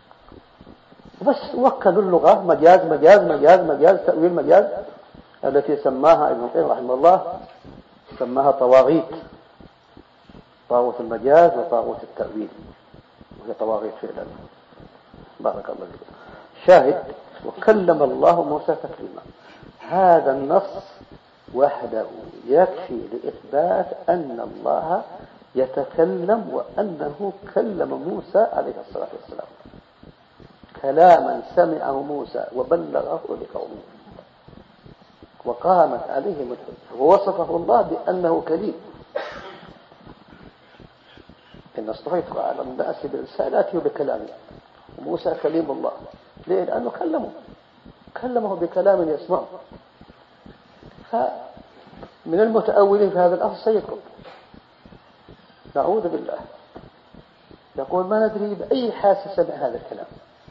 بس وكلوا اللغة مجاز مجاز مجاز مجاز تأويل مجاز، التي سماها ابن القيم رحمه الله سماها طواغيت، طاغوت المجاز وطاغوت التأويل، وهي طواغيت فعلا. بارك الله فيك. شاهد وكلم الله موسى تكليما. هذا النص وحده يكفي لإثبات أن الله يتكلم وأنه كلم موسى عليه الصلاة والسلام كلاما سمعه موسى وبلغه لقومه وقامت عليهم الحجة، ووصفه الله بأنه كليم. إن اصطفيتك على الناس برسالاتي وبكلامي، وموسى كليم الله. ليه؟ لأنه كلمه كلمه بكلام يسمعه. فمن المتأولين في هذا الأمر سيد قطب نعوذ بالله يقول ما ندري بأي حاسة سمع هذا الكلام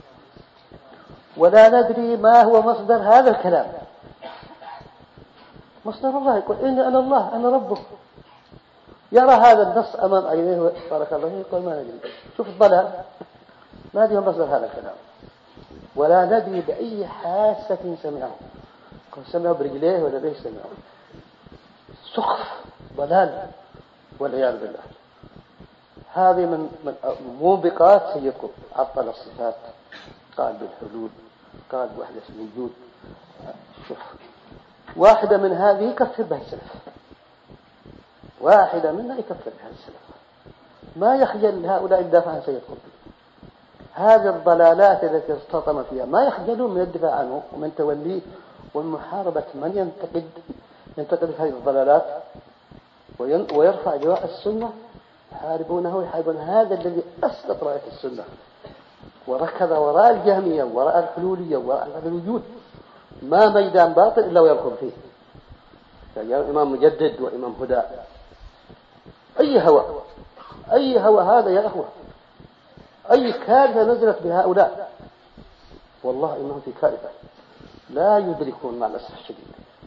ولا ندري ما هو مصدر هذا الكلام. مصدر الله يقول إني أنا الله أنا ربه، يرى هذا النص أمام عينيه بارك الله فيه يقول ما ندري. شوف الضلال، ما ندري مصدر هذا الكلام ولا ندري بأي حاسة سمعه. كان سمعه برجليه ولا بيه سمعه؟ سخف ضلال والعياذ بالله. هذه من من موبقات سيد قطب. عطل الصفات، قال بالحلول، قال بوحدة الوجود. شوف واحدة من هذه يكفر بها السلف، واحدة منها يكفر بها السلف. ما يخجل هؤلاء الدافع عن سيد قطب. هذه الضلالات التي استطم فيها ما يخجلون من الدفاع عنه ومن توليه ومحاربة من ينتقد ينتقد هذه الضلالات ويرفع جواء السنة. يحاربونه ويحاربون هذا الذي أسقط راية السنة وركض وراء الجهمية وراء الحلولية وراء الوجود. ما ميدان باطل إلا ويركض فيه. يعني إمام مجدد وإمام هدى. أي هوى أي هوى هذا يا أخوة. أي كارثة نزلت بهؤلاء. والله إنهم في كارثة لا يدركون مع الأسف الشديد.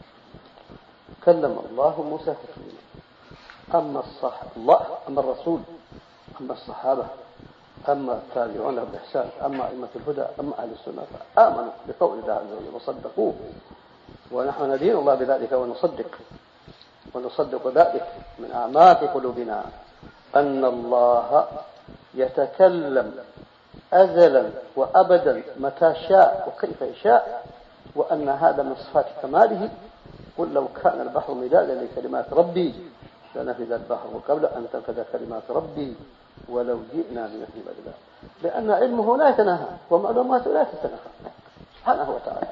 كلم الله موسى تكليما. أما الصح الله أما الرسول أما الصحابة أما التابعون بإحسان أما أئمة الهدى أما أهل السنة فآمنوا بقول الله عز وجل وصدقوه، ونحن ندين الله بذلك ونصدق ونصدق ذلك من أعماق قلوبنا أن الله يتكلم أزلا وأبدا متى شاء وكيف يشاء، وأن هذا من صفات كماله. قل لو كان البحر مدادا لكلمات ربي لنفذ البحر قبل أن تنفذ كلمات ربي ولو جئنا بمثل بدلا. لأن علمه لا يتناهى ومعلوماته لا تتناهى سبحانه وتعالى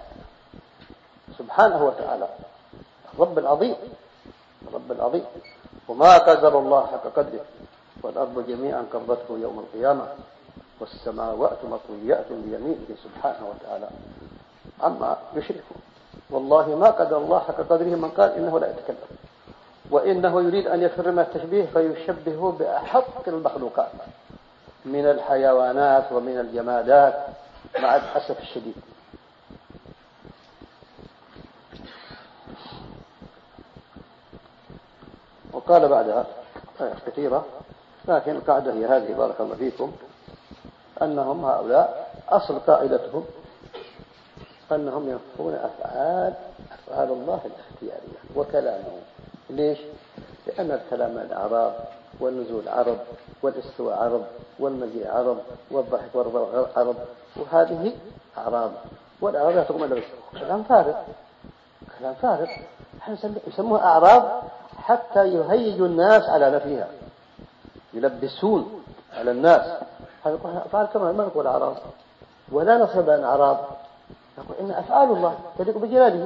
سبحانه وتعالى الرب العظيم الرب العظيم. وما قدر الله حق قدره والأرض جميعا قبضته يوم القيامة والسماوات مطويات بيمينه سبحانه وتعالى عما يشركون. والله ما قدر الله حق قدره من قال إنه لا يتكلم، وإنه يريد أن يفر من التشبيه فيشبهه بأحق المخلوقات من الحيوانات ومن الجمادات مع الأسف الشديد. وقال بعدها آيات كثيرة، لكن القاعدة هي هذه بارك الله فيكم، أنهم هؤلاء أصل قاعدتهم أنهم ينفون أفعال أفعال الله الاختيارية وكلامه. ليش؟ لأن الكلام الأعراب والنزول عرب والاستواء عرب والمجيء عرب والضحك والرضا عرب، وهذه أعراب والأعراب لا تقوم إلا بالسوق. كلام فارغ، كلام فارغ. يسموها أعراب حتى يهيجوا الناس على نفيها، يلبسون على الناس. هذا أفعال كما ما نقول أعراب، ولا نصب أن أعراب، نقول إن أفعال الله تليق بجلاله،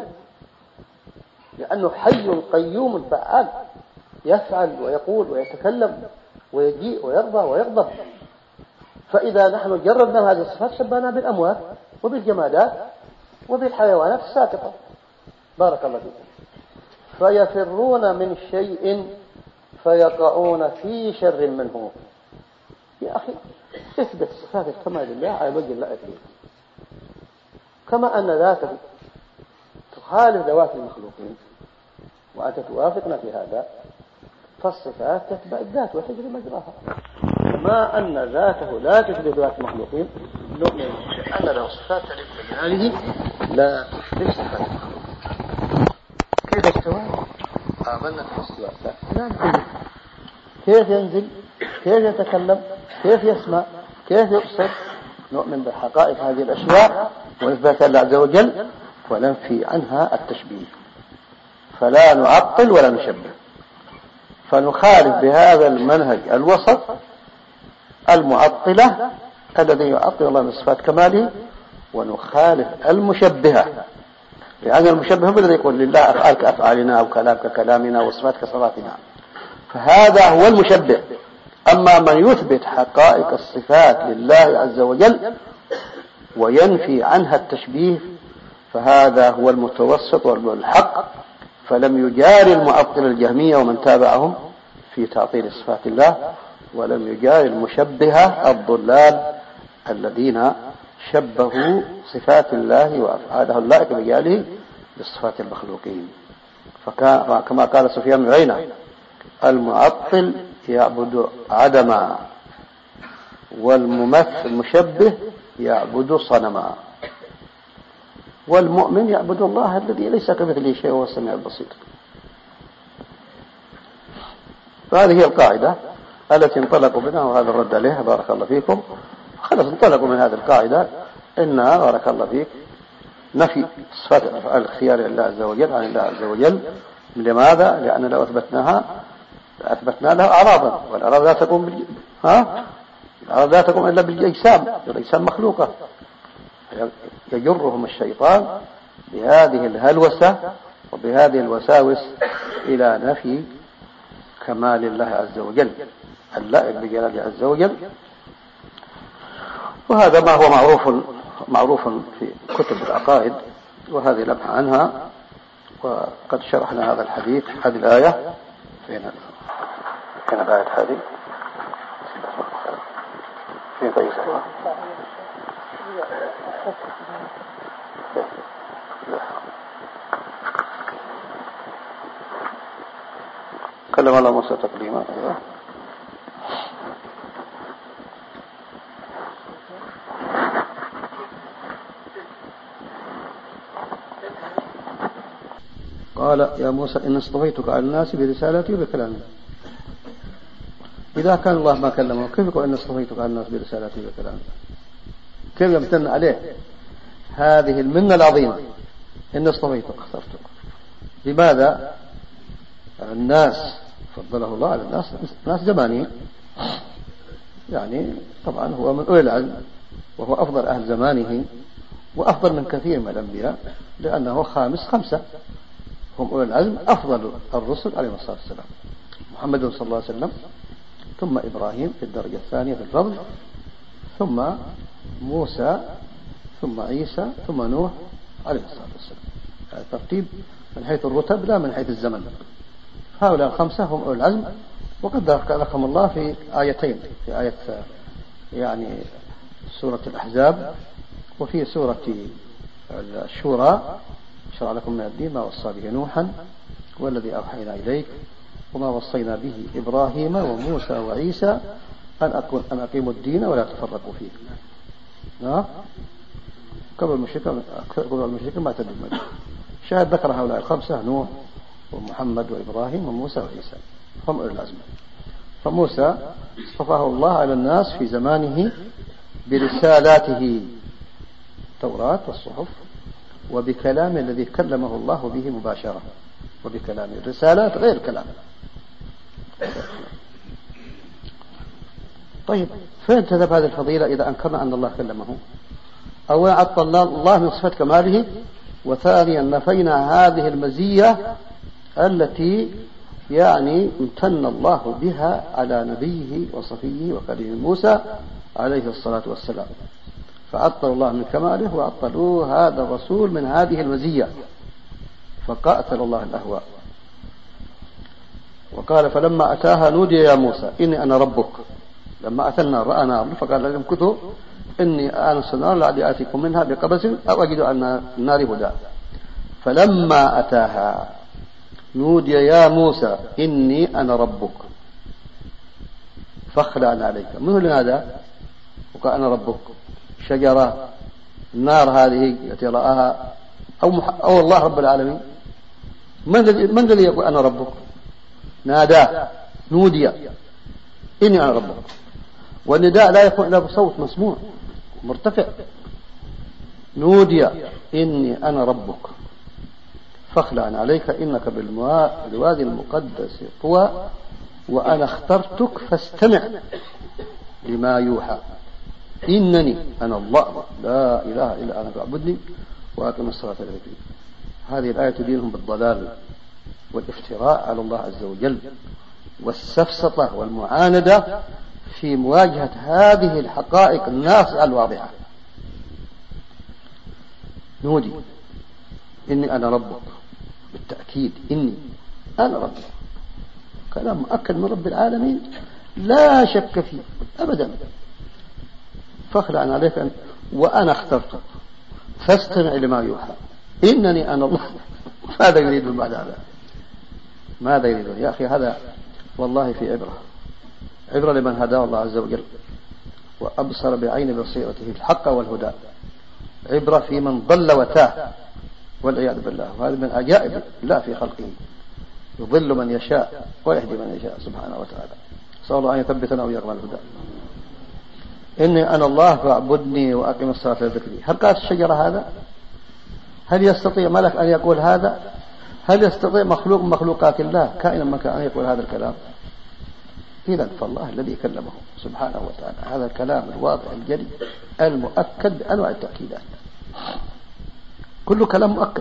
لأنه حي قيوم فعال، يفعل ويقول ويتكلم ويجيء ويرضى ويغضب. فإذا نحن جربنا هذه الصفات شبهنا بالأموات وبالجمادات وبالحيوانات الساقطة. بارك الله فيكم. فيفرون من شيء فيقعون في شر منه. يا أخي اثبت صفات الكمال لله على وجه اللائق به، كما أن ذاته تخالف ذوات المخلوقين وأنت توافقنا في هذا، فالصفات تتبع الذات وتجري مجراها. ما أن ذاته لا تشبه ذات المخلوقين نؤمن أن له صفات تليق بجلاله لا تشبه صفات المخلوقين. كيف استوى؟ آمنا بالاستواء. لا نعم. كيف ينزل؟ كيف يتكلم؟ كيف يسمع؟ كيف يبصر؟ نؤمن بحقائق هذه الأشياء ونثبت الله عز وجل وننفي عنها التشبيه، فلا نعطل ولا نشبه. فنخالف بهذا المنهج الوسط المعطلة الذي يعطل الله من صفات كماله، ونخالف المشبهة، لأن المشبه هو الذي يقول لله أفعال كأفعالنا أو كلام ككلامنا وصفات كصفاتنا، فهذا هو المشبه. أما من يثبت حقائق الصفات لله عز وجل وينفي عنها التشبيه فهذا هو المتوسط والحق، فلم يجاري المعطل الجهمية ومن تابعهم في تعطيل صفات الله، ولم يجاري المشبهة الضلال الذين شبهوا صفات الله وأفعاله اللائق بجلاله بصفات المخلوقين. فكما قال سفيان بن عيينة: المعطل يعبد عدما، والممثل المشبه يعبد صنما، والمؤمن يعبد الله الذي ليس كمثله شيء وهو السميع البصير. فهذه هي القاعدة التي انطلقوا منها، وهذا الرد عليها. بارك الله فيكم. خلاص انطلقوا من هذه القاعدة إنها بارك الله فيك نفي صفات الخيار لله عز وجل عن الله عز وجل. لماذا؟ لأن لو أثبتناها أثبتنا لها أعراضا، والأعراض لا تقوم بال... ها؟ الأعراض لا تقوم إلا بالأجسام، الأجسام مخلوقة. يجرهم الشيطان بهذه الهلوسة وبهذه الوساوس إلى نفي كمال الله عز وجل اللائق بجلاله عز وجل. وهذا ما هو معروف معروف في كتب العقائد، وهذه لمحة عنها. وقد شرحنا هذا الحديث، هذه الآية فين فين الآية هذه فين فيسا كلم الله موسى تكليما. قال: يا موسى إن اصطفيتك على الناس برسالتي وبكلامي. إذا كان الله ما كلمه كيف يقول إن اصطفيتك على الناس برسالتي وبكلامي؟ كيف يمتن عليه هذه المنة العظيمة؟ إن اصطفيتك اخترتك. لماذا؟ الناس فضله الله على الناس ناس زمانيين، يعني طبعا هو من أولي العلم وهو أفضل أهل زمانه وأفضل من كثير من الأنبياء، لأنه خامس خمسة هم أولي العلم أفضل الرسل عليهم الصلاة والسلام: محمد صلى الله عليه وسلم، ثم إبراهيم في الدرجة الثانية في الفضل، ثم موسى، ثم عيسى، ثم نوح عليه الصلاة والسلام. هذا ترتيب من حيث الرتب لا من حيث الزمن. هؤلاء الخمسة هم أولي العزم، وقد ذكرهم الله في آيتين، في آية يعني سورة الأحزاب وفي سورة الشورى: شرع لكم من الدين ما وصى به نوحا والذي أوحينا إليك وما وصينا به إبراهيم وموسى وعيسى أن أن أقيموا الدين ولا تفرقوا فيه. ها؟ قبل المشركين قبل المشركين ما تدري المدين. شاهد ذكر هؤلاء الخمسة: نوح ومحمد وإبراهيم وموسى وعيسى، هم أولي العزم. فموسى اصطفاه الله على الناس في زمانه برسالاته، التوراة والصحف وبكلام الذي كلمه الله به مباشرة، وبكلام الرسالات غير كلام. طيب فين تذهب هذه الفضيلة إذا أنكرنا أن الله كلمه؟ أولا عطلنا الله من صفة كماله، وثانيا نفينا هذه المزية التي يعني امتن الله بها على نبيه وصفيه وكريم موسى عليه الصلاة والسلام، فعطل الله من كماله وعطلوا هذا الرسول من هذه المزية، فقاتل الله الأهواء. وقال فلما أتاها نودي يا موسى إني أنا ربك. لما أتى النار رأى نار فقال لهم كتوا إني آنست النار لعلي آتيكم منها بقبس أو أجد أن النار هدى. فلما أتاها نودي يا موسى إني أنا ربك فاخلع عليك. من اللي نادى وقال أنا ربك؟ شجرة، النار هذه التي رآها، أو, مح... أو الله رب العالمين؟ من الذي يقول أنا ربك؟ نادى نودي إني أنا ربك، والنداء لا يكون إلا بصوت مسموع مرتفع. نودي إني أنا ربك فاخلع عليك إنك بالوادي المقدس طوى وأنا اخترتك فاستمع لما يوحى إنني أنا الله لا إله إلا أنا فاعبدني وأقم الصلاة لذكري. هذه الآية تدينهم بالضلال والافتراء على الله عز وجل والسفسطة والمعاندة في مواجهة هذه الحقائق الناصعة الواضحة. نودي إني أنا ربك، بالتأكيد إني أنا ربك، كلام مؤكد من رب العالمين لا شك فيه أبدا. فاخلع عليك أن وأنا اخترتك فاستمع لما يوحى إنني أنا الله. ماذا يريدون بعد هذا؟ ماذا يريدون يا أخي؟ هذا والله في عبرة، عبرة لمن هداه الله عز وجل وأبصر بعين بصيرته الحق والهدى، عبرة في من ضل وتاه والعياذ بالله. وهذا من عجائب الله في خلقه، يضل من يشاء ويهدي من يشاء سبحانه وتعالى. صلى الله أن يثبتنا ويقبل الهدى. إني أنا الله فاعبدني وأقم الصلاة لذكري. هل قالت الشجرة هذا؟ هل يستطيع ملك أن يقول هذا؟ هل يستطيع مخلوق من مخلوقات الله كائنا ما كان أن يقول هذا الكلام؟ إذن فالله الذي كلمه سبحانه وتعالى هذا الكلام الواضح الجلي المؤكد بأنواع التأكيدات، كل كلام مؤكد.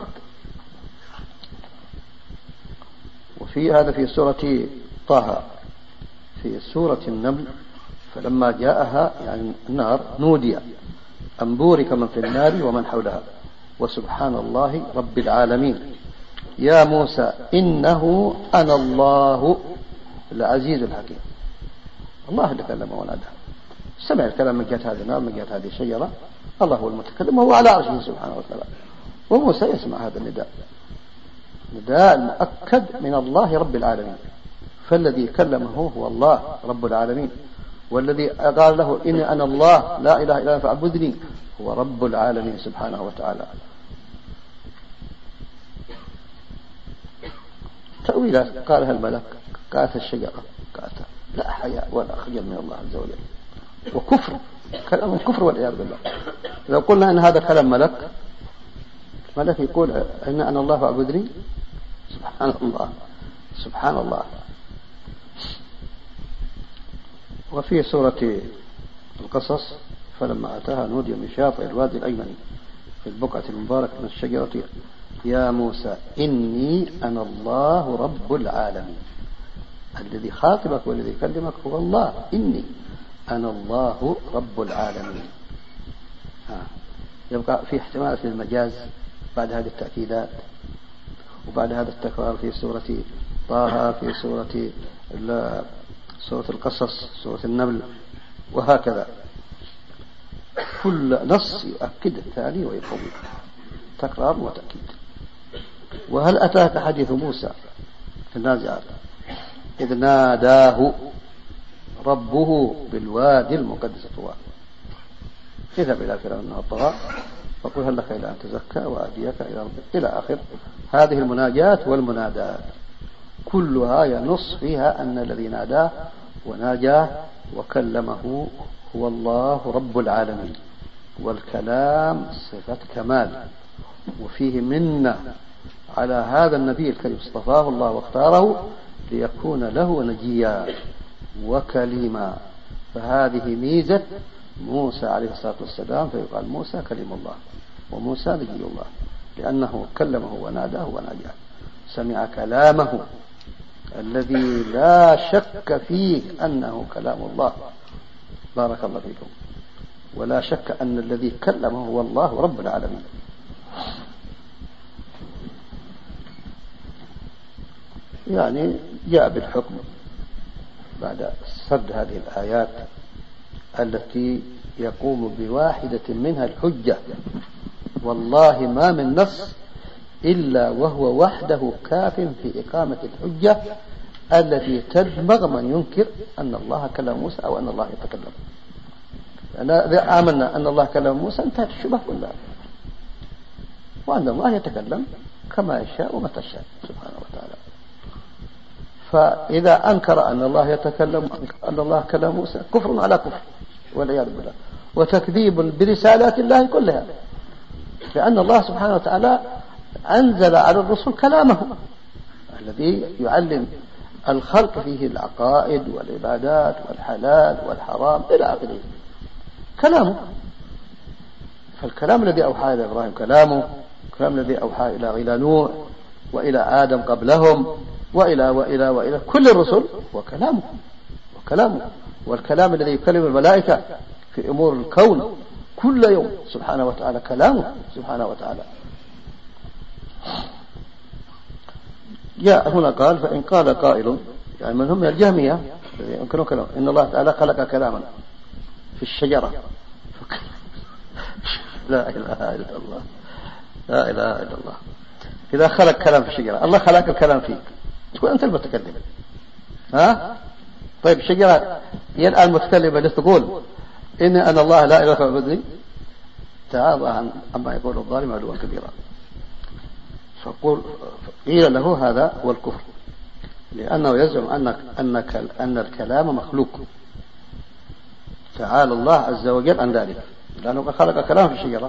وفي هذا في سورة طه، في سورة النمل فلما جاءها يعني النار نودي أن بورك من في النار ومن حولها وسبحان الله رب العالمين يا موسى إنه أنا الله العزيز الحكيم. الله اللي كلمه ونادى، سمع الكلام من جهة هذه النار من جهة هذه الشجرة، الله هو المتكلم وهو على عرشه سبحانه وتعالى، وموسى يسمع هذا النداء، نداء المؤكد من الله رب العالمين. فالذي كلمه هو الله رب العالمين، والذي قال له إني أنا الله لا إله إلا أنا فاعبدني هو رب العالمين سبحانه وتعالى. تأويلات قالها الملك، قالت الشجرة، قالت لا حياء ولا خجل من الله عز وجل، وكفر، كلام كفر والعياذ بالله. لو قلنا أن هذا كلام ملك، ملك يقول إن أنا الله فاعبدني، سبحان الله سبحان الله. وفي سورة القصص فلما أتاها نودي من شاطئ الوادي الأيمن في البقعة المباركة من الشجرة يا موسى إني أنا الله رب العالمين. الذي خاطبك والذي يكلمك هو الله، إني أنا الله رب العالمين. ها. يبقى في احتمال في المجاز بعد هذه التأكيدات وبعد هذا التكرار في سورة طه، في سورة سورة القصص، سورة النمل، وهكذا كل نص يؤكد الثاني ويقوي، تكرار وتأكيد. وهل أتاك حديث موسى في النازعات إذ ناداه ربه بالوادي المقدس طوى اذهب إلى فرعون إنه طغى فقل هل لك إلى أن تزكى وأهديك إلى ربك إلى آخر هذه المناجات والمنادات، كلها ينص فيها أن الذي ناداه وناجاه وكلمه هو الله رب العالمين، والكلام صفة كمال وفيه منة على هذا النبي الكريم اصطفاه الله واختاره ليكون له نجيا وكليما. فهذه ميزة موسى عليه الصلاة والسلام، فيقال موسى كلم الله وموسى نجي الله، لأنه كلمه وناداه وناجاه، سمع كلامه الذي لا شك فيه أنه كلام الله، بارك الله فيكم، ولا شك أن الذي كلمه هو الله رب العالمين. يعني جاء بالحكم بعد سرد هذه الآيات التي يقوم بواحدة منها الحجة. والله ما من نص إلا وهو وحده كاف في إقامة الحجة التي تدمغ من ينكر أن الله كلم موسى أو أن الله يتكلم. إذا آمنا أن الله كلم موسى انتهت الشبهة كلها، وأن الله يتكلم كما يشاء ومتى شاء سبحانه وتعالى. فإذا أنكر أن الله يتكلم أن الله كلم موسى كفر على كفر والعياذ بالله، وتكذيب برسالات الله كلها، لأن الله سبحانه وتعالى أنزل على الرسل كلامه الذي يعلم الخلق فيه العقائد والعبادات والحلال والحرام إلى آخره، كلامه. فالكلام الذي أوحى إلى إبراهيم كلامه، الكلام الذي أوحى إلى إلى نوح وإلى آدم قبلهم وإلى وإلى وإلى كل الرسل وكلامه وكلامه والكلام الذي يكلم الملائكة في أمور الكون كل يوم سبحانه وتعالى كلامه سبحانه وتعالى. جاء هنا قال فإن قال قائل، يعني من هم الجهمية يمكنون كلام إن الله تعالى خلق كلاما في الشجرة لا إله إلا الله، لا إله إلا الله. إذا خلق كلام في الشجرة، الله خلق الكلام فيك، تقول أنت المتكلم. ها؟ طيب الشجرة هي الآن متكلمة لتقول إن أنا الله لا إله إلا هو عبدني، تعالى عما يقول الظالم علوا كبيرا. فقول قيل له هذا هو الكفر، لأنه يزعم أنك أنك أن الكلام مخلوق. تعالى الله عز وجل عن ذلك، لأنه خلق كلام في الشجرة،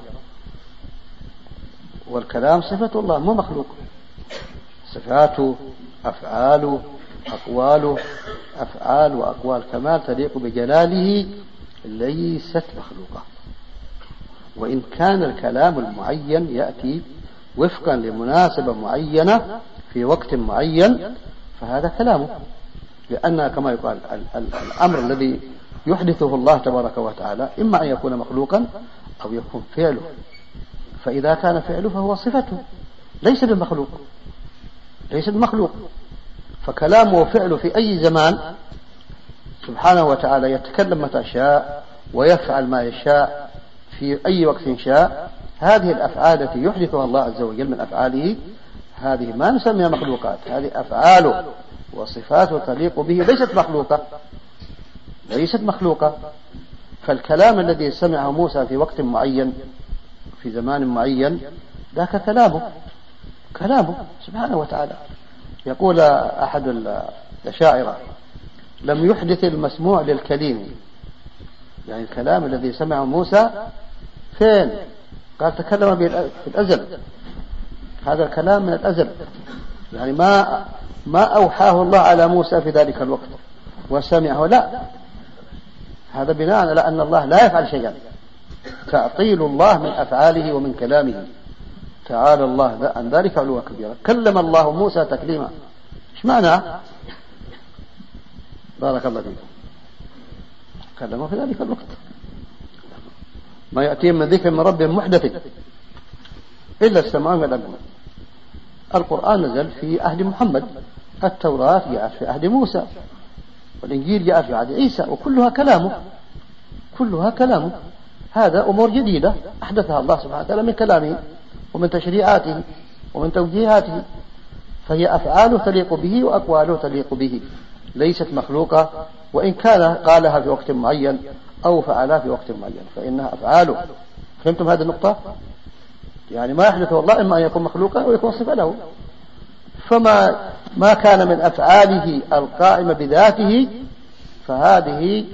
والكلام صفة الله مو مخلوق، صفاته أفعاله أقواله أفعال وأقوال كمال تليق بجلاله ليست مخلوقة. وإن كان الكلام المعين يأتي وفقا لمناسبة معينة في وقت معين فهذا كلامه، لأن كما يقال الأمر الذي يحدثه الله تبارك وتعالى إما أن يكون مخلوقا أو يكون فعله، فإذا كان فعله فهو صفته ليس بالمخلوق، ليس بمخلوق. فكلامه وفعله في أي زمان سبحانه وتعالى يتكلم متى شاء ويفعل ما يشاء في أي وقت شاء. هذه الأفعال التي يحدثها الله عز وجل من أفعاله هذه ما نسميها مخلوقات، هذه أفعاله وصفاته تليق به، ليست مخلوقة، ليست مخلوقة. فالكلام الذي سمعه موسى في وقت معين في زمان معين ذاك كلامه كلامه سبحانه وتعالى. يقول أحد الأشاعرة لم يحدث المسموع للكليم، يعني الكلام الذي سمعه موسى فين؟ قال تكلم في الأزل، هذا الكلام من الأزل، يعني ما ما أوحاه الله على موسى في ذلك الوقت وسمعه، لا، هذا بناء على أن الله لا يفعل شيئا، تعطيل الله من أفعاله ومن كلامه، تعالى الله عن ذلك علوا كبيرا. كلم الله موسى تكليما، ايش معنى؟ بارك الله فيكم، كلمه في ذلك الوقت، ما يأتيهم من ذكر من ربهم محدث إلا السماء والأرض. القرآن نزل في عهد محمد، التوراة جاءت في عهد موسى، والإنجيل جاء في عهد عيسى، وكلها كلامه كلها كلامه. هذا أمور جديدة أحدثها الله سبحانه وتعالى من كلامه ومن تشريعاته ومن توجيهاته، فهي أفعاله تليق به وأقواله تليق به، ليست مخلوقة. وإن كان قالها في وقت معين أو فعلها في وقت معين فإنها أفعاله. فهمتم هذه النقطة؟ يعني ما يحدثه الله إما أن يكون مخلوقا أو يكون صفة له. فما ما كان من أفعاله القائمة بذاته فهذه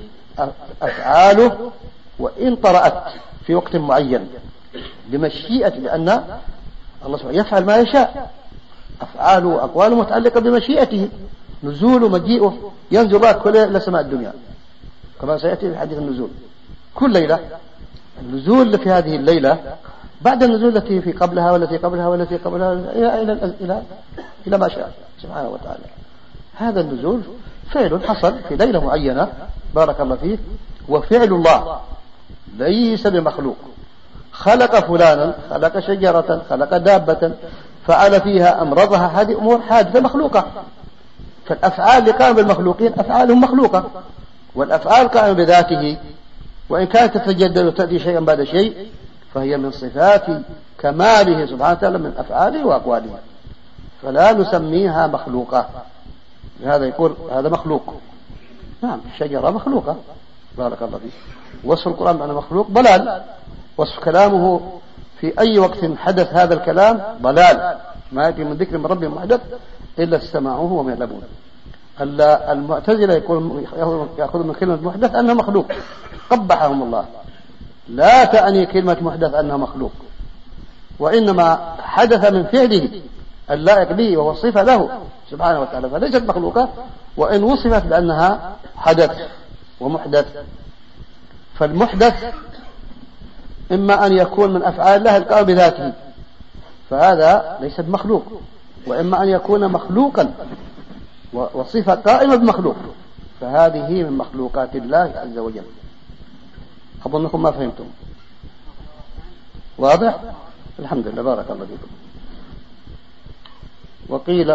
أفعاله، وإن طرأت في وقت معين بمشيئة، لأن الله سبحانه يفعل ما يشاء، أفعاله وأقواله متعلقة بمشيئته، نزوله مجيئه، ينزل الله كل إلى سماء الدنيا كما سيأتي في حديث النزول كل ليلة. النزول في هذه الليلة بعد النزول التي في قبلها والتي قبلها والتي قبلها إلى إلى إلى إلى ما شاء سبحانه وتعالى. هذا النزول فعل حصل في ليلة معينة بارك الله فيه، وفعل الله ليس بمخلوق. خلق فلانا، خلق شجرة، خلق دابة، فعل فيها أمرضها، هذه أمور حادثة مخلوقة. فالأفعال اللي قاموا بالمخلوقين أفعالهم مخلوقة، والأفعال قائمة بذاته، وإن كانت تتجدد وتأتي شيئا بعد شيء فهي من صفات كماله سبحانه وتعالى من أفعاله وأقواله، فلا نسميها مخلوقة. لهذا يقول هذا مخلوق. نعم الشجرة مخلوقة بارك الله فيه. وصف القرآن بأنه مخلوق ضلال، وصف كلامه في أي وقت حدث هذا الكلام ضلال، ما يأتي من ذكر من رب محدث إلا استمعوه وما يعلمون. المعتزلة يقول يأخذ من كلمة محدث أنه مخلوق، قبحهم الله. لا تعني كلمة محدث أنه مخلوق، وإنما حدث من فعله اللائق به وهو صفة له سبحانه وتعالى، فليست مخلوقة وإن وصفت بأنها حدث ومحدث. فالمحدث إما أن يكون من أفعال الله القائمة بذاته فهذا ليس بمخلوق، وإما أن يكون مخلوقا وصفة قائمة بمخلوق فهذه من مخلوقات الله عز وجل. أظنكم ما فهمتم. واضح؟ الحمد لله بارك الله فيكم. وقيل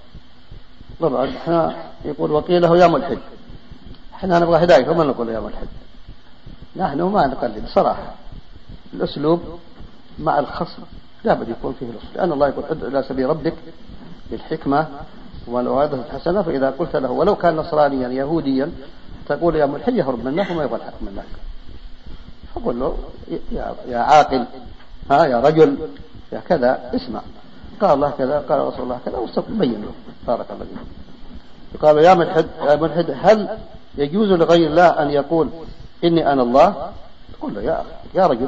طبعا احنا يقول وقيله يا ملحد، احنا نبغى هداية فما نقول يا ملحد، نحن ما نقلد صراحة. الأسلوب مع الخصم لا بد يكون فيه الأسلوب، لأن الله يقول ادع إلى سبيل ربك بالحكمة والموعظة الحسنة، فإذا قلت له ولو كان نصرانيا يهوديا تقول يا ملحد يهرب منك وما يبغى الحق منك، فقل له يا, يا عاقل، ها يا رجل، يا كذا، اسمع قال الله كذا قال رسول الله كذا وبين له بارك الله فيك. قال يا ملحد يا ملحد هل يجوز لغير الله أن يقول إني أنا الله؟ تقول له يا أخي يا رجل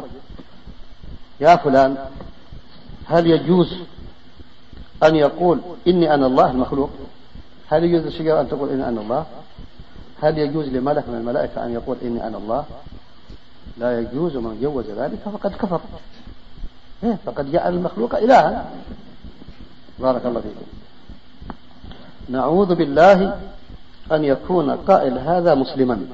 يا فلان هل يجوز أن يقول إني أنا الله المخلوق؟ هل يجوز للشجرة أن تقول إني أنا الله؟ هل يجوز لملك من الملائكة أن يقول إني أنا الله؟ لا يجوز. من جوز ذلك فقد كفر، فقد جعل المخلوق إلها بارك الله فيكم. نعوذ بالله أن يكون قائل هذا مسلما،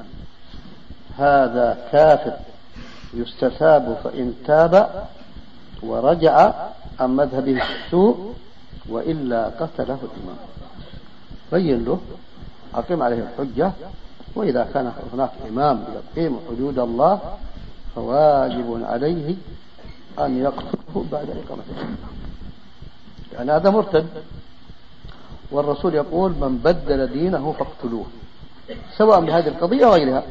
هذا كافر يستتاب فإن تاب ورجع عن مذهبه السوء وإلا قتله الإمام. بين له أقيم عليه الحجة، وإذا كان هناك إمام يقيم حدود الله فواجب عليه أن يقتله بعد إقامة الحجة، يعني هذا مرتد. والرسول يقول من بدل دينه فاقتلوه، سواء بهذه القضية وغيرها.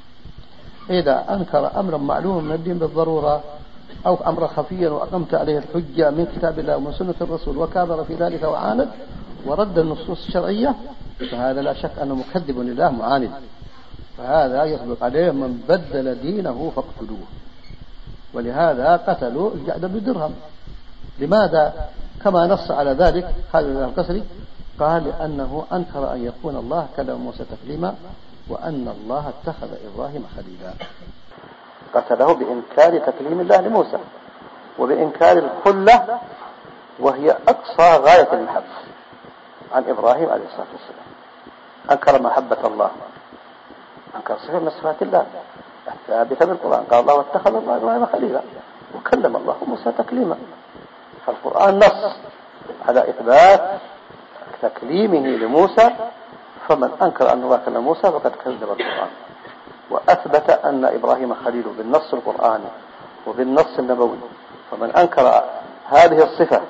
إذا أنكر أمرا معلوما من الدين بالضرورة أو أمرا خفيا وأقمت عليه الحجة من كتاب الله ومن سنة الرسول وكابر في ذلك وعاند ورد النصوص الشرعية فهذا لا شك أنه مكذب لله معاند، فهذا يطلق عليه من بدل دينه فاقتلوه. ولهذا قتلوا الجعد بن درهم. لماذا؟ كما نص على ذلك خالد بن القسري قال لأنه أنكر أن يكون الله كلم موسى تكليما وأن الله اتخذ إبراهيم خليلا. قتله بإنكار تكليم الله لموسى وبإنكار الخلة وهي أقصى غاية المحبة عن إبراهيم عليه الصلاة والسلام. أنكر محبة الله، أنكر صفة من صفات الله الثابتة بالقرآن، قال الله واتخذ الله إبراهيم خليلا وكلم الله موسى تكليما. فالقرآن نص على إثبات تكليمه لموسى، فمن أنكر أن الله كلم موسى فقد كذب القرآن، وأثبت أن إبراهيم خليل بالنص القرآني وبالنص النبوي. فمن أنكر هذه الصفة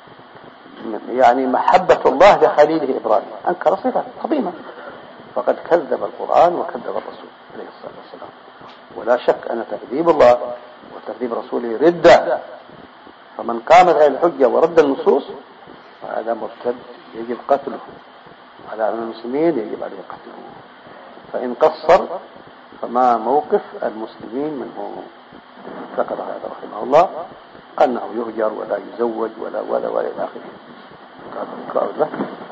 يعني محبة الله لخليله إبراهيم أنكر صفة عظيمة، فقد كذب القرآن وكذب الرسول عليه الصلاة والسلام. ولا شك أن تكذيب الله وتكذيب رسوله ردة، فمن قامت على الحجة ورد النصوص فهذا مرتد يجب قتله، على المسلمين يجب عليه قتله. فإن قصر فما موقف المسلمين منه؟ ذكر هذا رحمه الله أنه يهجر ولا يزوج ولا ولا ولا إلى آخره. قال له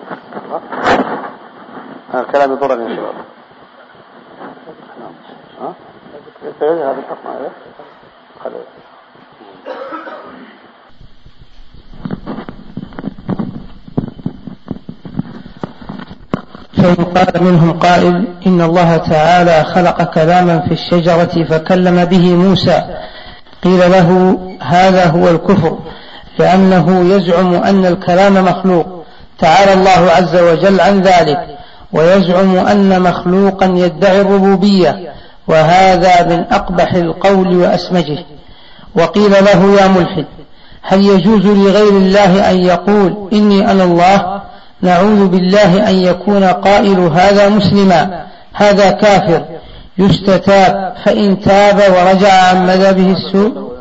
هذا الكلام يضرني إن شاء الله. ها؟ هذا الحكم هذا خلاص. فإن قال منهم قائل إن الله تعالى خلق كلاما في الشجرة فكلم به موسى، قيل له هذا هو الكفر، لأنه يزعم أن الكلام مخلوق، تعالى الله عز وجل عن ذلك، ويزعم أن مخلوقا يدعي الربوبية، وهذا من أقبح القول وأسمجه. وقيل له يا ملحد هل يجوز لغير الله أن يقول إني أنا الله؟ نعوذ بالله أن يكون قائل هذا مسلما، هذا كافر يستتاب، فإن تاب ورجع عن مذهبه السوء.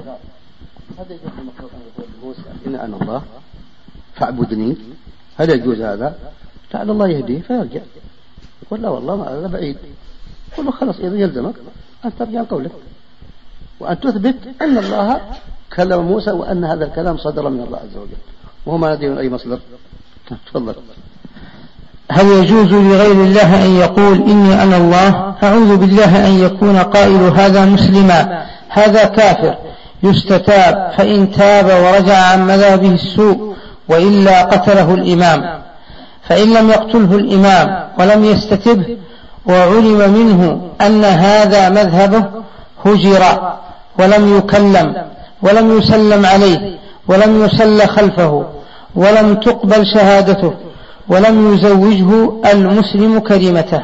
إن أنا الله فاعبدني، هل يجوز هذا؟ لعل الله يهديه فيرجع يقول لا والله ما هذا بعيد. قل له خلاص إذا يلزمك أن ترجع عن قولك وأن تثبت أن الله كلم موسى وأن هذا الكلام صدر من الله عز وجل وهو ما لديه من أي مصدر. تفضل. هل يجوز لغير الله أن يقول إني أنا الله؟ أعوذ بالله أن يكون قائل هذا مسلما، هذا كافر يستتاب، فإن تاب ورجع عن مذهبه السوء، وإلا قتله الإمام. فإن لم يقتله الإمام ولم يستتبه وعلم منه أن هذا مذهبه هجر ولم يكلم ولم يسلم عليه ولم يصل خلفه ولم تقبل شهادته ولم يزوجه المسلم كلمته.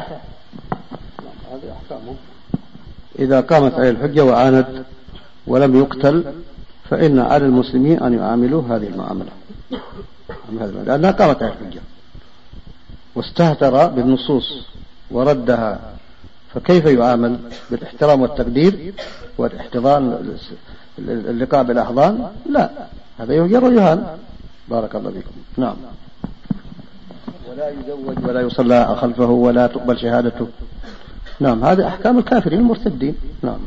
إذا قامت عليه الحجة وعاند ولم يقتل فإن على المسلمين أن يعاملوا هذه المعاملة لأنها قامت عليه الحجة واستهتر بالنصوص وردها، فكيف يعامل؟ بالاحترام والتقدير والاحتضان اللقاء بالأحضان؟ لا، هذا يهجر يهان. بارك الله فيكم. نعم. ولا يزوج ولا يصلى خلفه ولا تقبل شهادته. نعم، هذه أحكام الكافرين المرتدين. نعم.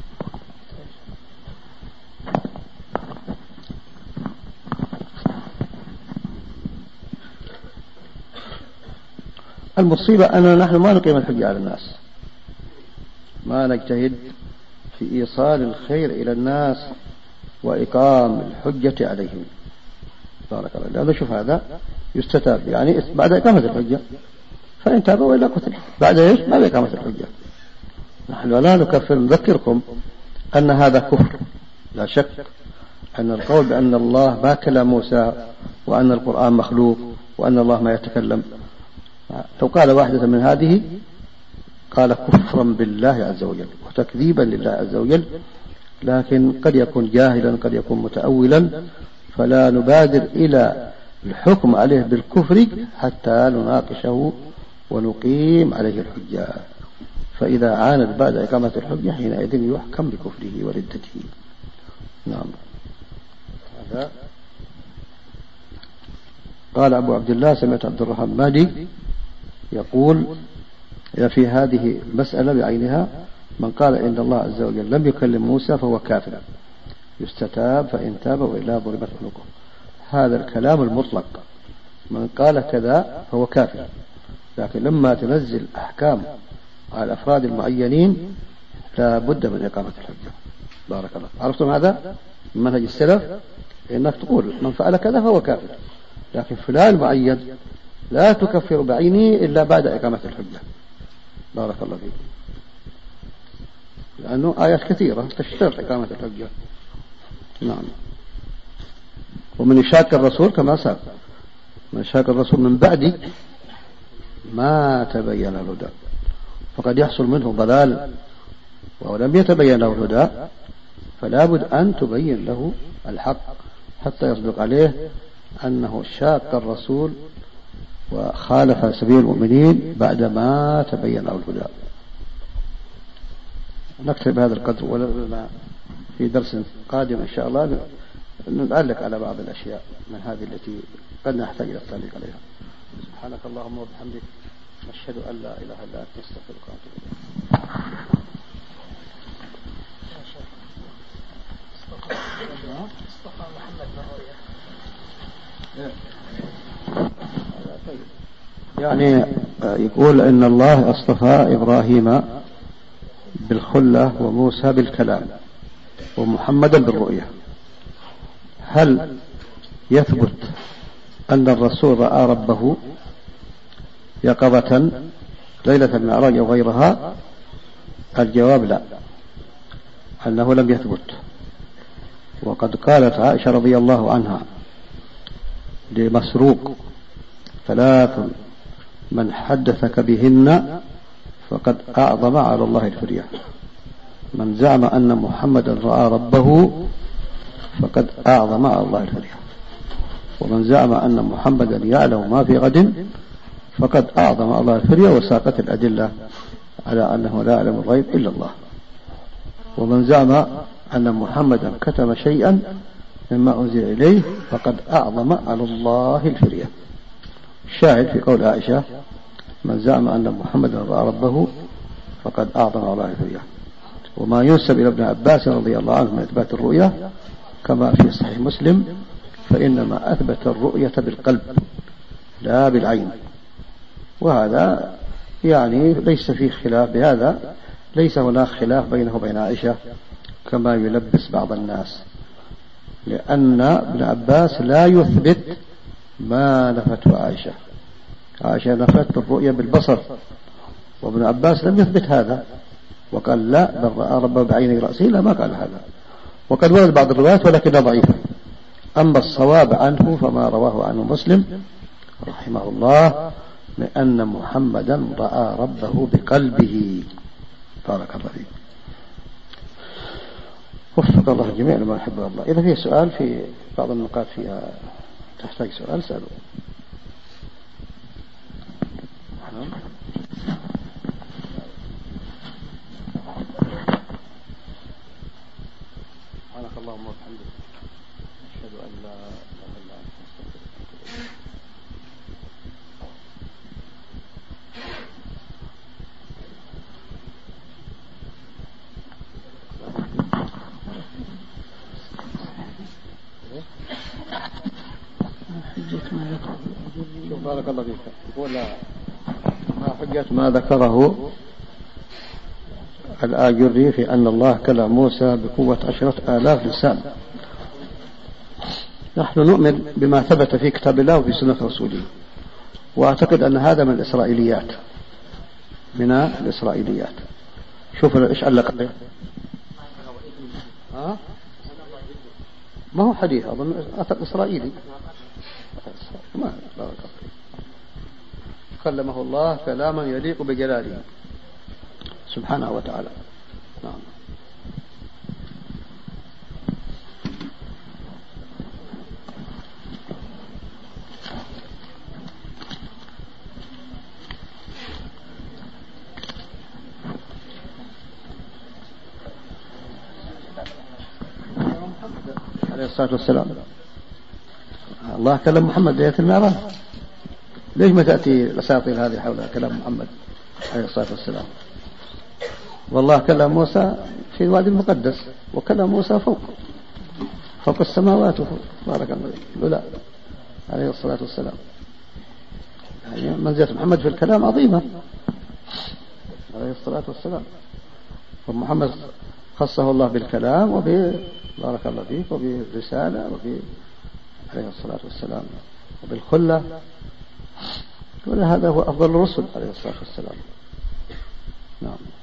المصيبة أننا نحن ما نقيم الحجة على الناس، ما نجتهد في إيصال الخير إلى الناس وإقام الحجة عليهم. بارك الله. لأنه شوف هذا يستتاب يعني بعد إقامة الحجة، فإن تابوا وإلا قتل بعد إيش؟ بعد إقامة الحجة. نحن لا نكفر. نذكركم أن هذا كفر لا شك، أن القول بأن الله ما كلم موسى وأن القرآن مخلوق وأن الله ما يتكلم، لو قال واحدة من هذه قال كفرا بالله عز وجل وتكذيبا لله عز وجل، لكن قد يكون جاهلا قد يكون متأولا، فلا نبادر إلى الحكم عليه بالكفر حتى نناقشه ونقيم عليه الحجة، فإذا عاند بعد إقامة الحجة حينئذ يحكم بكفره وردته. نعم. هذا قال أبو عبد الله سمعت عبد الرحمن مالي يقول في هذه المسألة بعينها من قال إن الله عز وجل لم يكلم موسى فهو كافر يستتاب، فإن تاب وإلا ضربت عنقه. هذا الكلام المطلق، من قال كذا فهو كافر، لكن لما تنزل أحكام على الأفراد المعينين لا بد من إقامة الحجة. بارك الله. عرفتم هذا من منهج السلف؟ إنك تقول من فعل كذا فهو كافر، لكن فلان معين لا تكفر بعينه إلا بعد إقامة الحجة. بارك الله فيكم. لأنه آيات كثيرة تشترط إقامة الحجة. نعم. ومن يشاك الرسول كما سبق، من يشاك الرسول من بعد ما تبين الهدى فقد يحصل منه ضلال، ولم يتبين له الهدى فلا بد أن تبين له الحق حتى يصدق عليه أنه شاك الرسول وخالف سبيل المؤمنين بعد ما تبين له الهدى. نكتب هذا القدر، ولما في درس قادم إن شاء الله نعلق على بعض الأشياء من هذه التي قد نحتاج إلى التعليق عليها. سبحانك اللهم وبحمدك، نشهد أن لا إله إلا أنت، نستغفرك ونتوب إليك. اصطفى محمد بالرؤيا. يعني يقول إن الله اصطفى إبراهيم بالخلة وموسى بالكلام ومحمدا بالرؤية. هل يثبت أن الرسول رأى ربه يقظة ليلة المعراج أو غيرها؟ الجواب لا، أنه لم يثبت. وقد قالت عائشة رضي الله عنها لمسروق: ثلاث من حدثك بهن فقد أعظم على الله الفرية: من زعم أن محمدا رأى ربه فقد أعظم على الله الفرية، ومن زعم أن محمدا يعلم ما في غد فقد أعظم على الله الفرية. وساقت الأدلة على أنه لا يعلم الغيب إلا الله. ومن زعم أن محمدا كتم شيئا مما أنزل إليه فقد أعظم على الله الفرية. الشاهد في قول عائشة: من زعم أن محمدا رأى ربه فقد أعظم على الله الفرية. وما ينسب إلى ابن عباس رضي الله عنه من إثبات الرؤية كما في صحيح مسلم فإنما أثبت الرؤية بالقلب لا بالعين. وهذا يعني ليس فيه خلاف بهذا، ليس هناك خلاف بينه وبين عائشة كما يلبس بعض الناس، لأن ابن عباس لا يثبت ما نفته عائشة. عائشة نفت الرؤية بالبصر، وابن عباس لم يثبت هذا وقال لا بل رأى ربه بعيني رأسه، لا ما قال هذا. وقد ورد بعض الروايات ولكنها ضعيفة. أما الصواب عنه فما رواه عنه مسلم رحمه الله لأن محمدا رأى ربه بقلبه. بارك الله فيك. وفق الله الجميع لما يحب الله. إذا فيه سؤال في بعض النقاط فيها تحتاج سؤال سألوا. سبحانك اللهم وبحمدك أشهد أن لا إله إلا أنت أستغفرك. شوف بارك الله فيك. يقول ما حجة ما ذكره الآجري في أن الله كلم موسى بقوة عشرة آلاف لسان. نحن نؤمن بما ثبت في كتاب الله وفي سنة رسوله، وأعتقد أن هذا من الإسرائيليات من الإسرائيليات. شوف إيش علق. ها ما هو حديث، أظن أثر إسرائيلي. ما بارك الله. كلمه الله كلاما يليق بجلاله سبحانه وتعالى. نعم. عليه الصلاة والسلام الله كلم محمد ليلة المعراج. ليش ما تأتي الأساطير هذه حول كلام محمد عليه الصلاة والسلام؟ والله كلم موسى في الوادي المقدس، وكلم موسى فوق فوق السماوات وفوق. بارك الله فيك. لا عليه الصلاة والسلام يعني منزلة محمد في الكلام عظيمة عليه الصلاة والسلام. ومحمد خصه الله بالكلام وب بارك الله فيك وبالرسالة وب عليه الصلاة والسلام وبالخلة، ولهذا هو أفضل الرسل عليه الصلاة والسلام. نعم.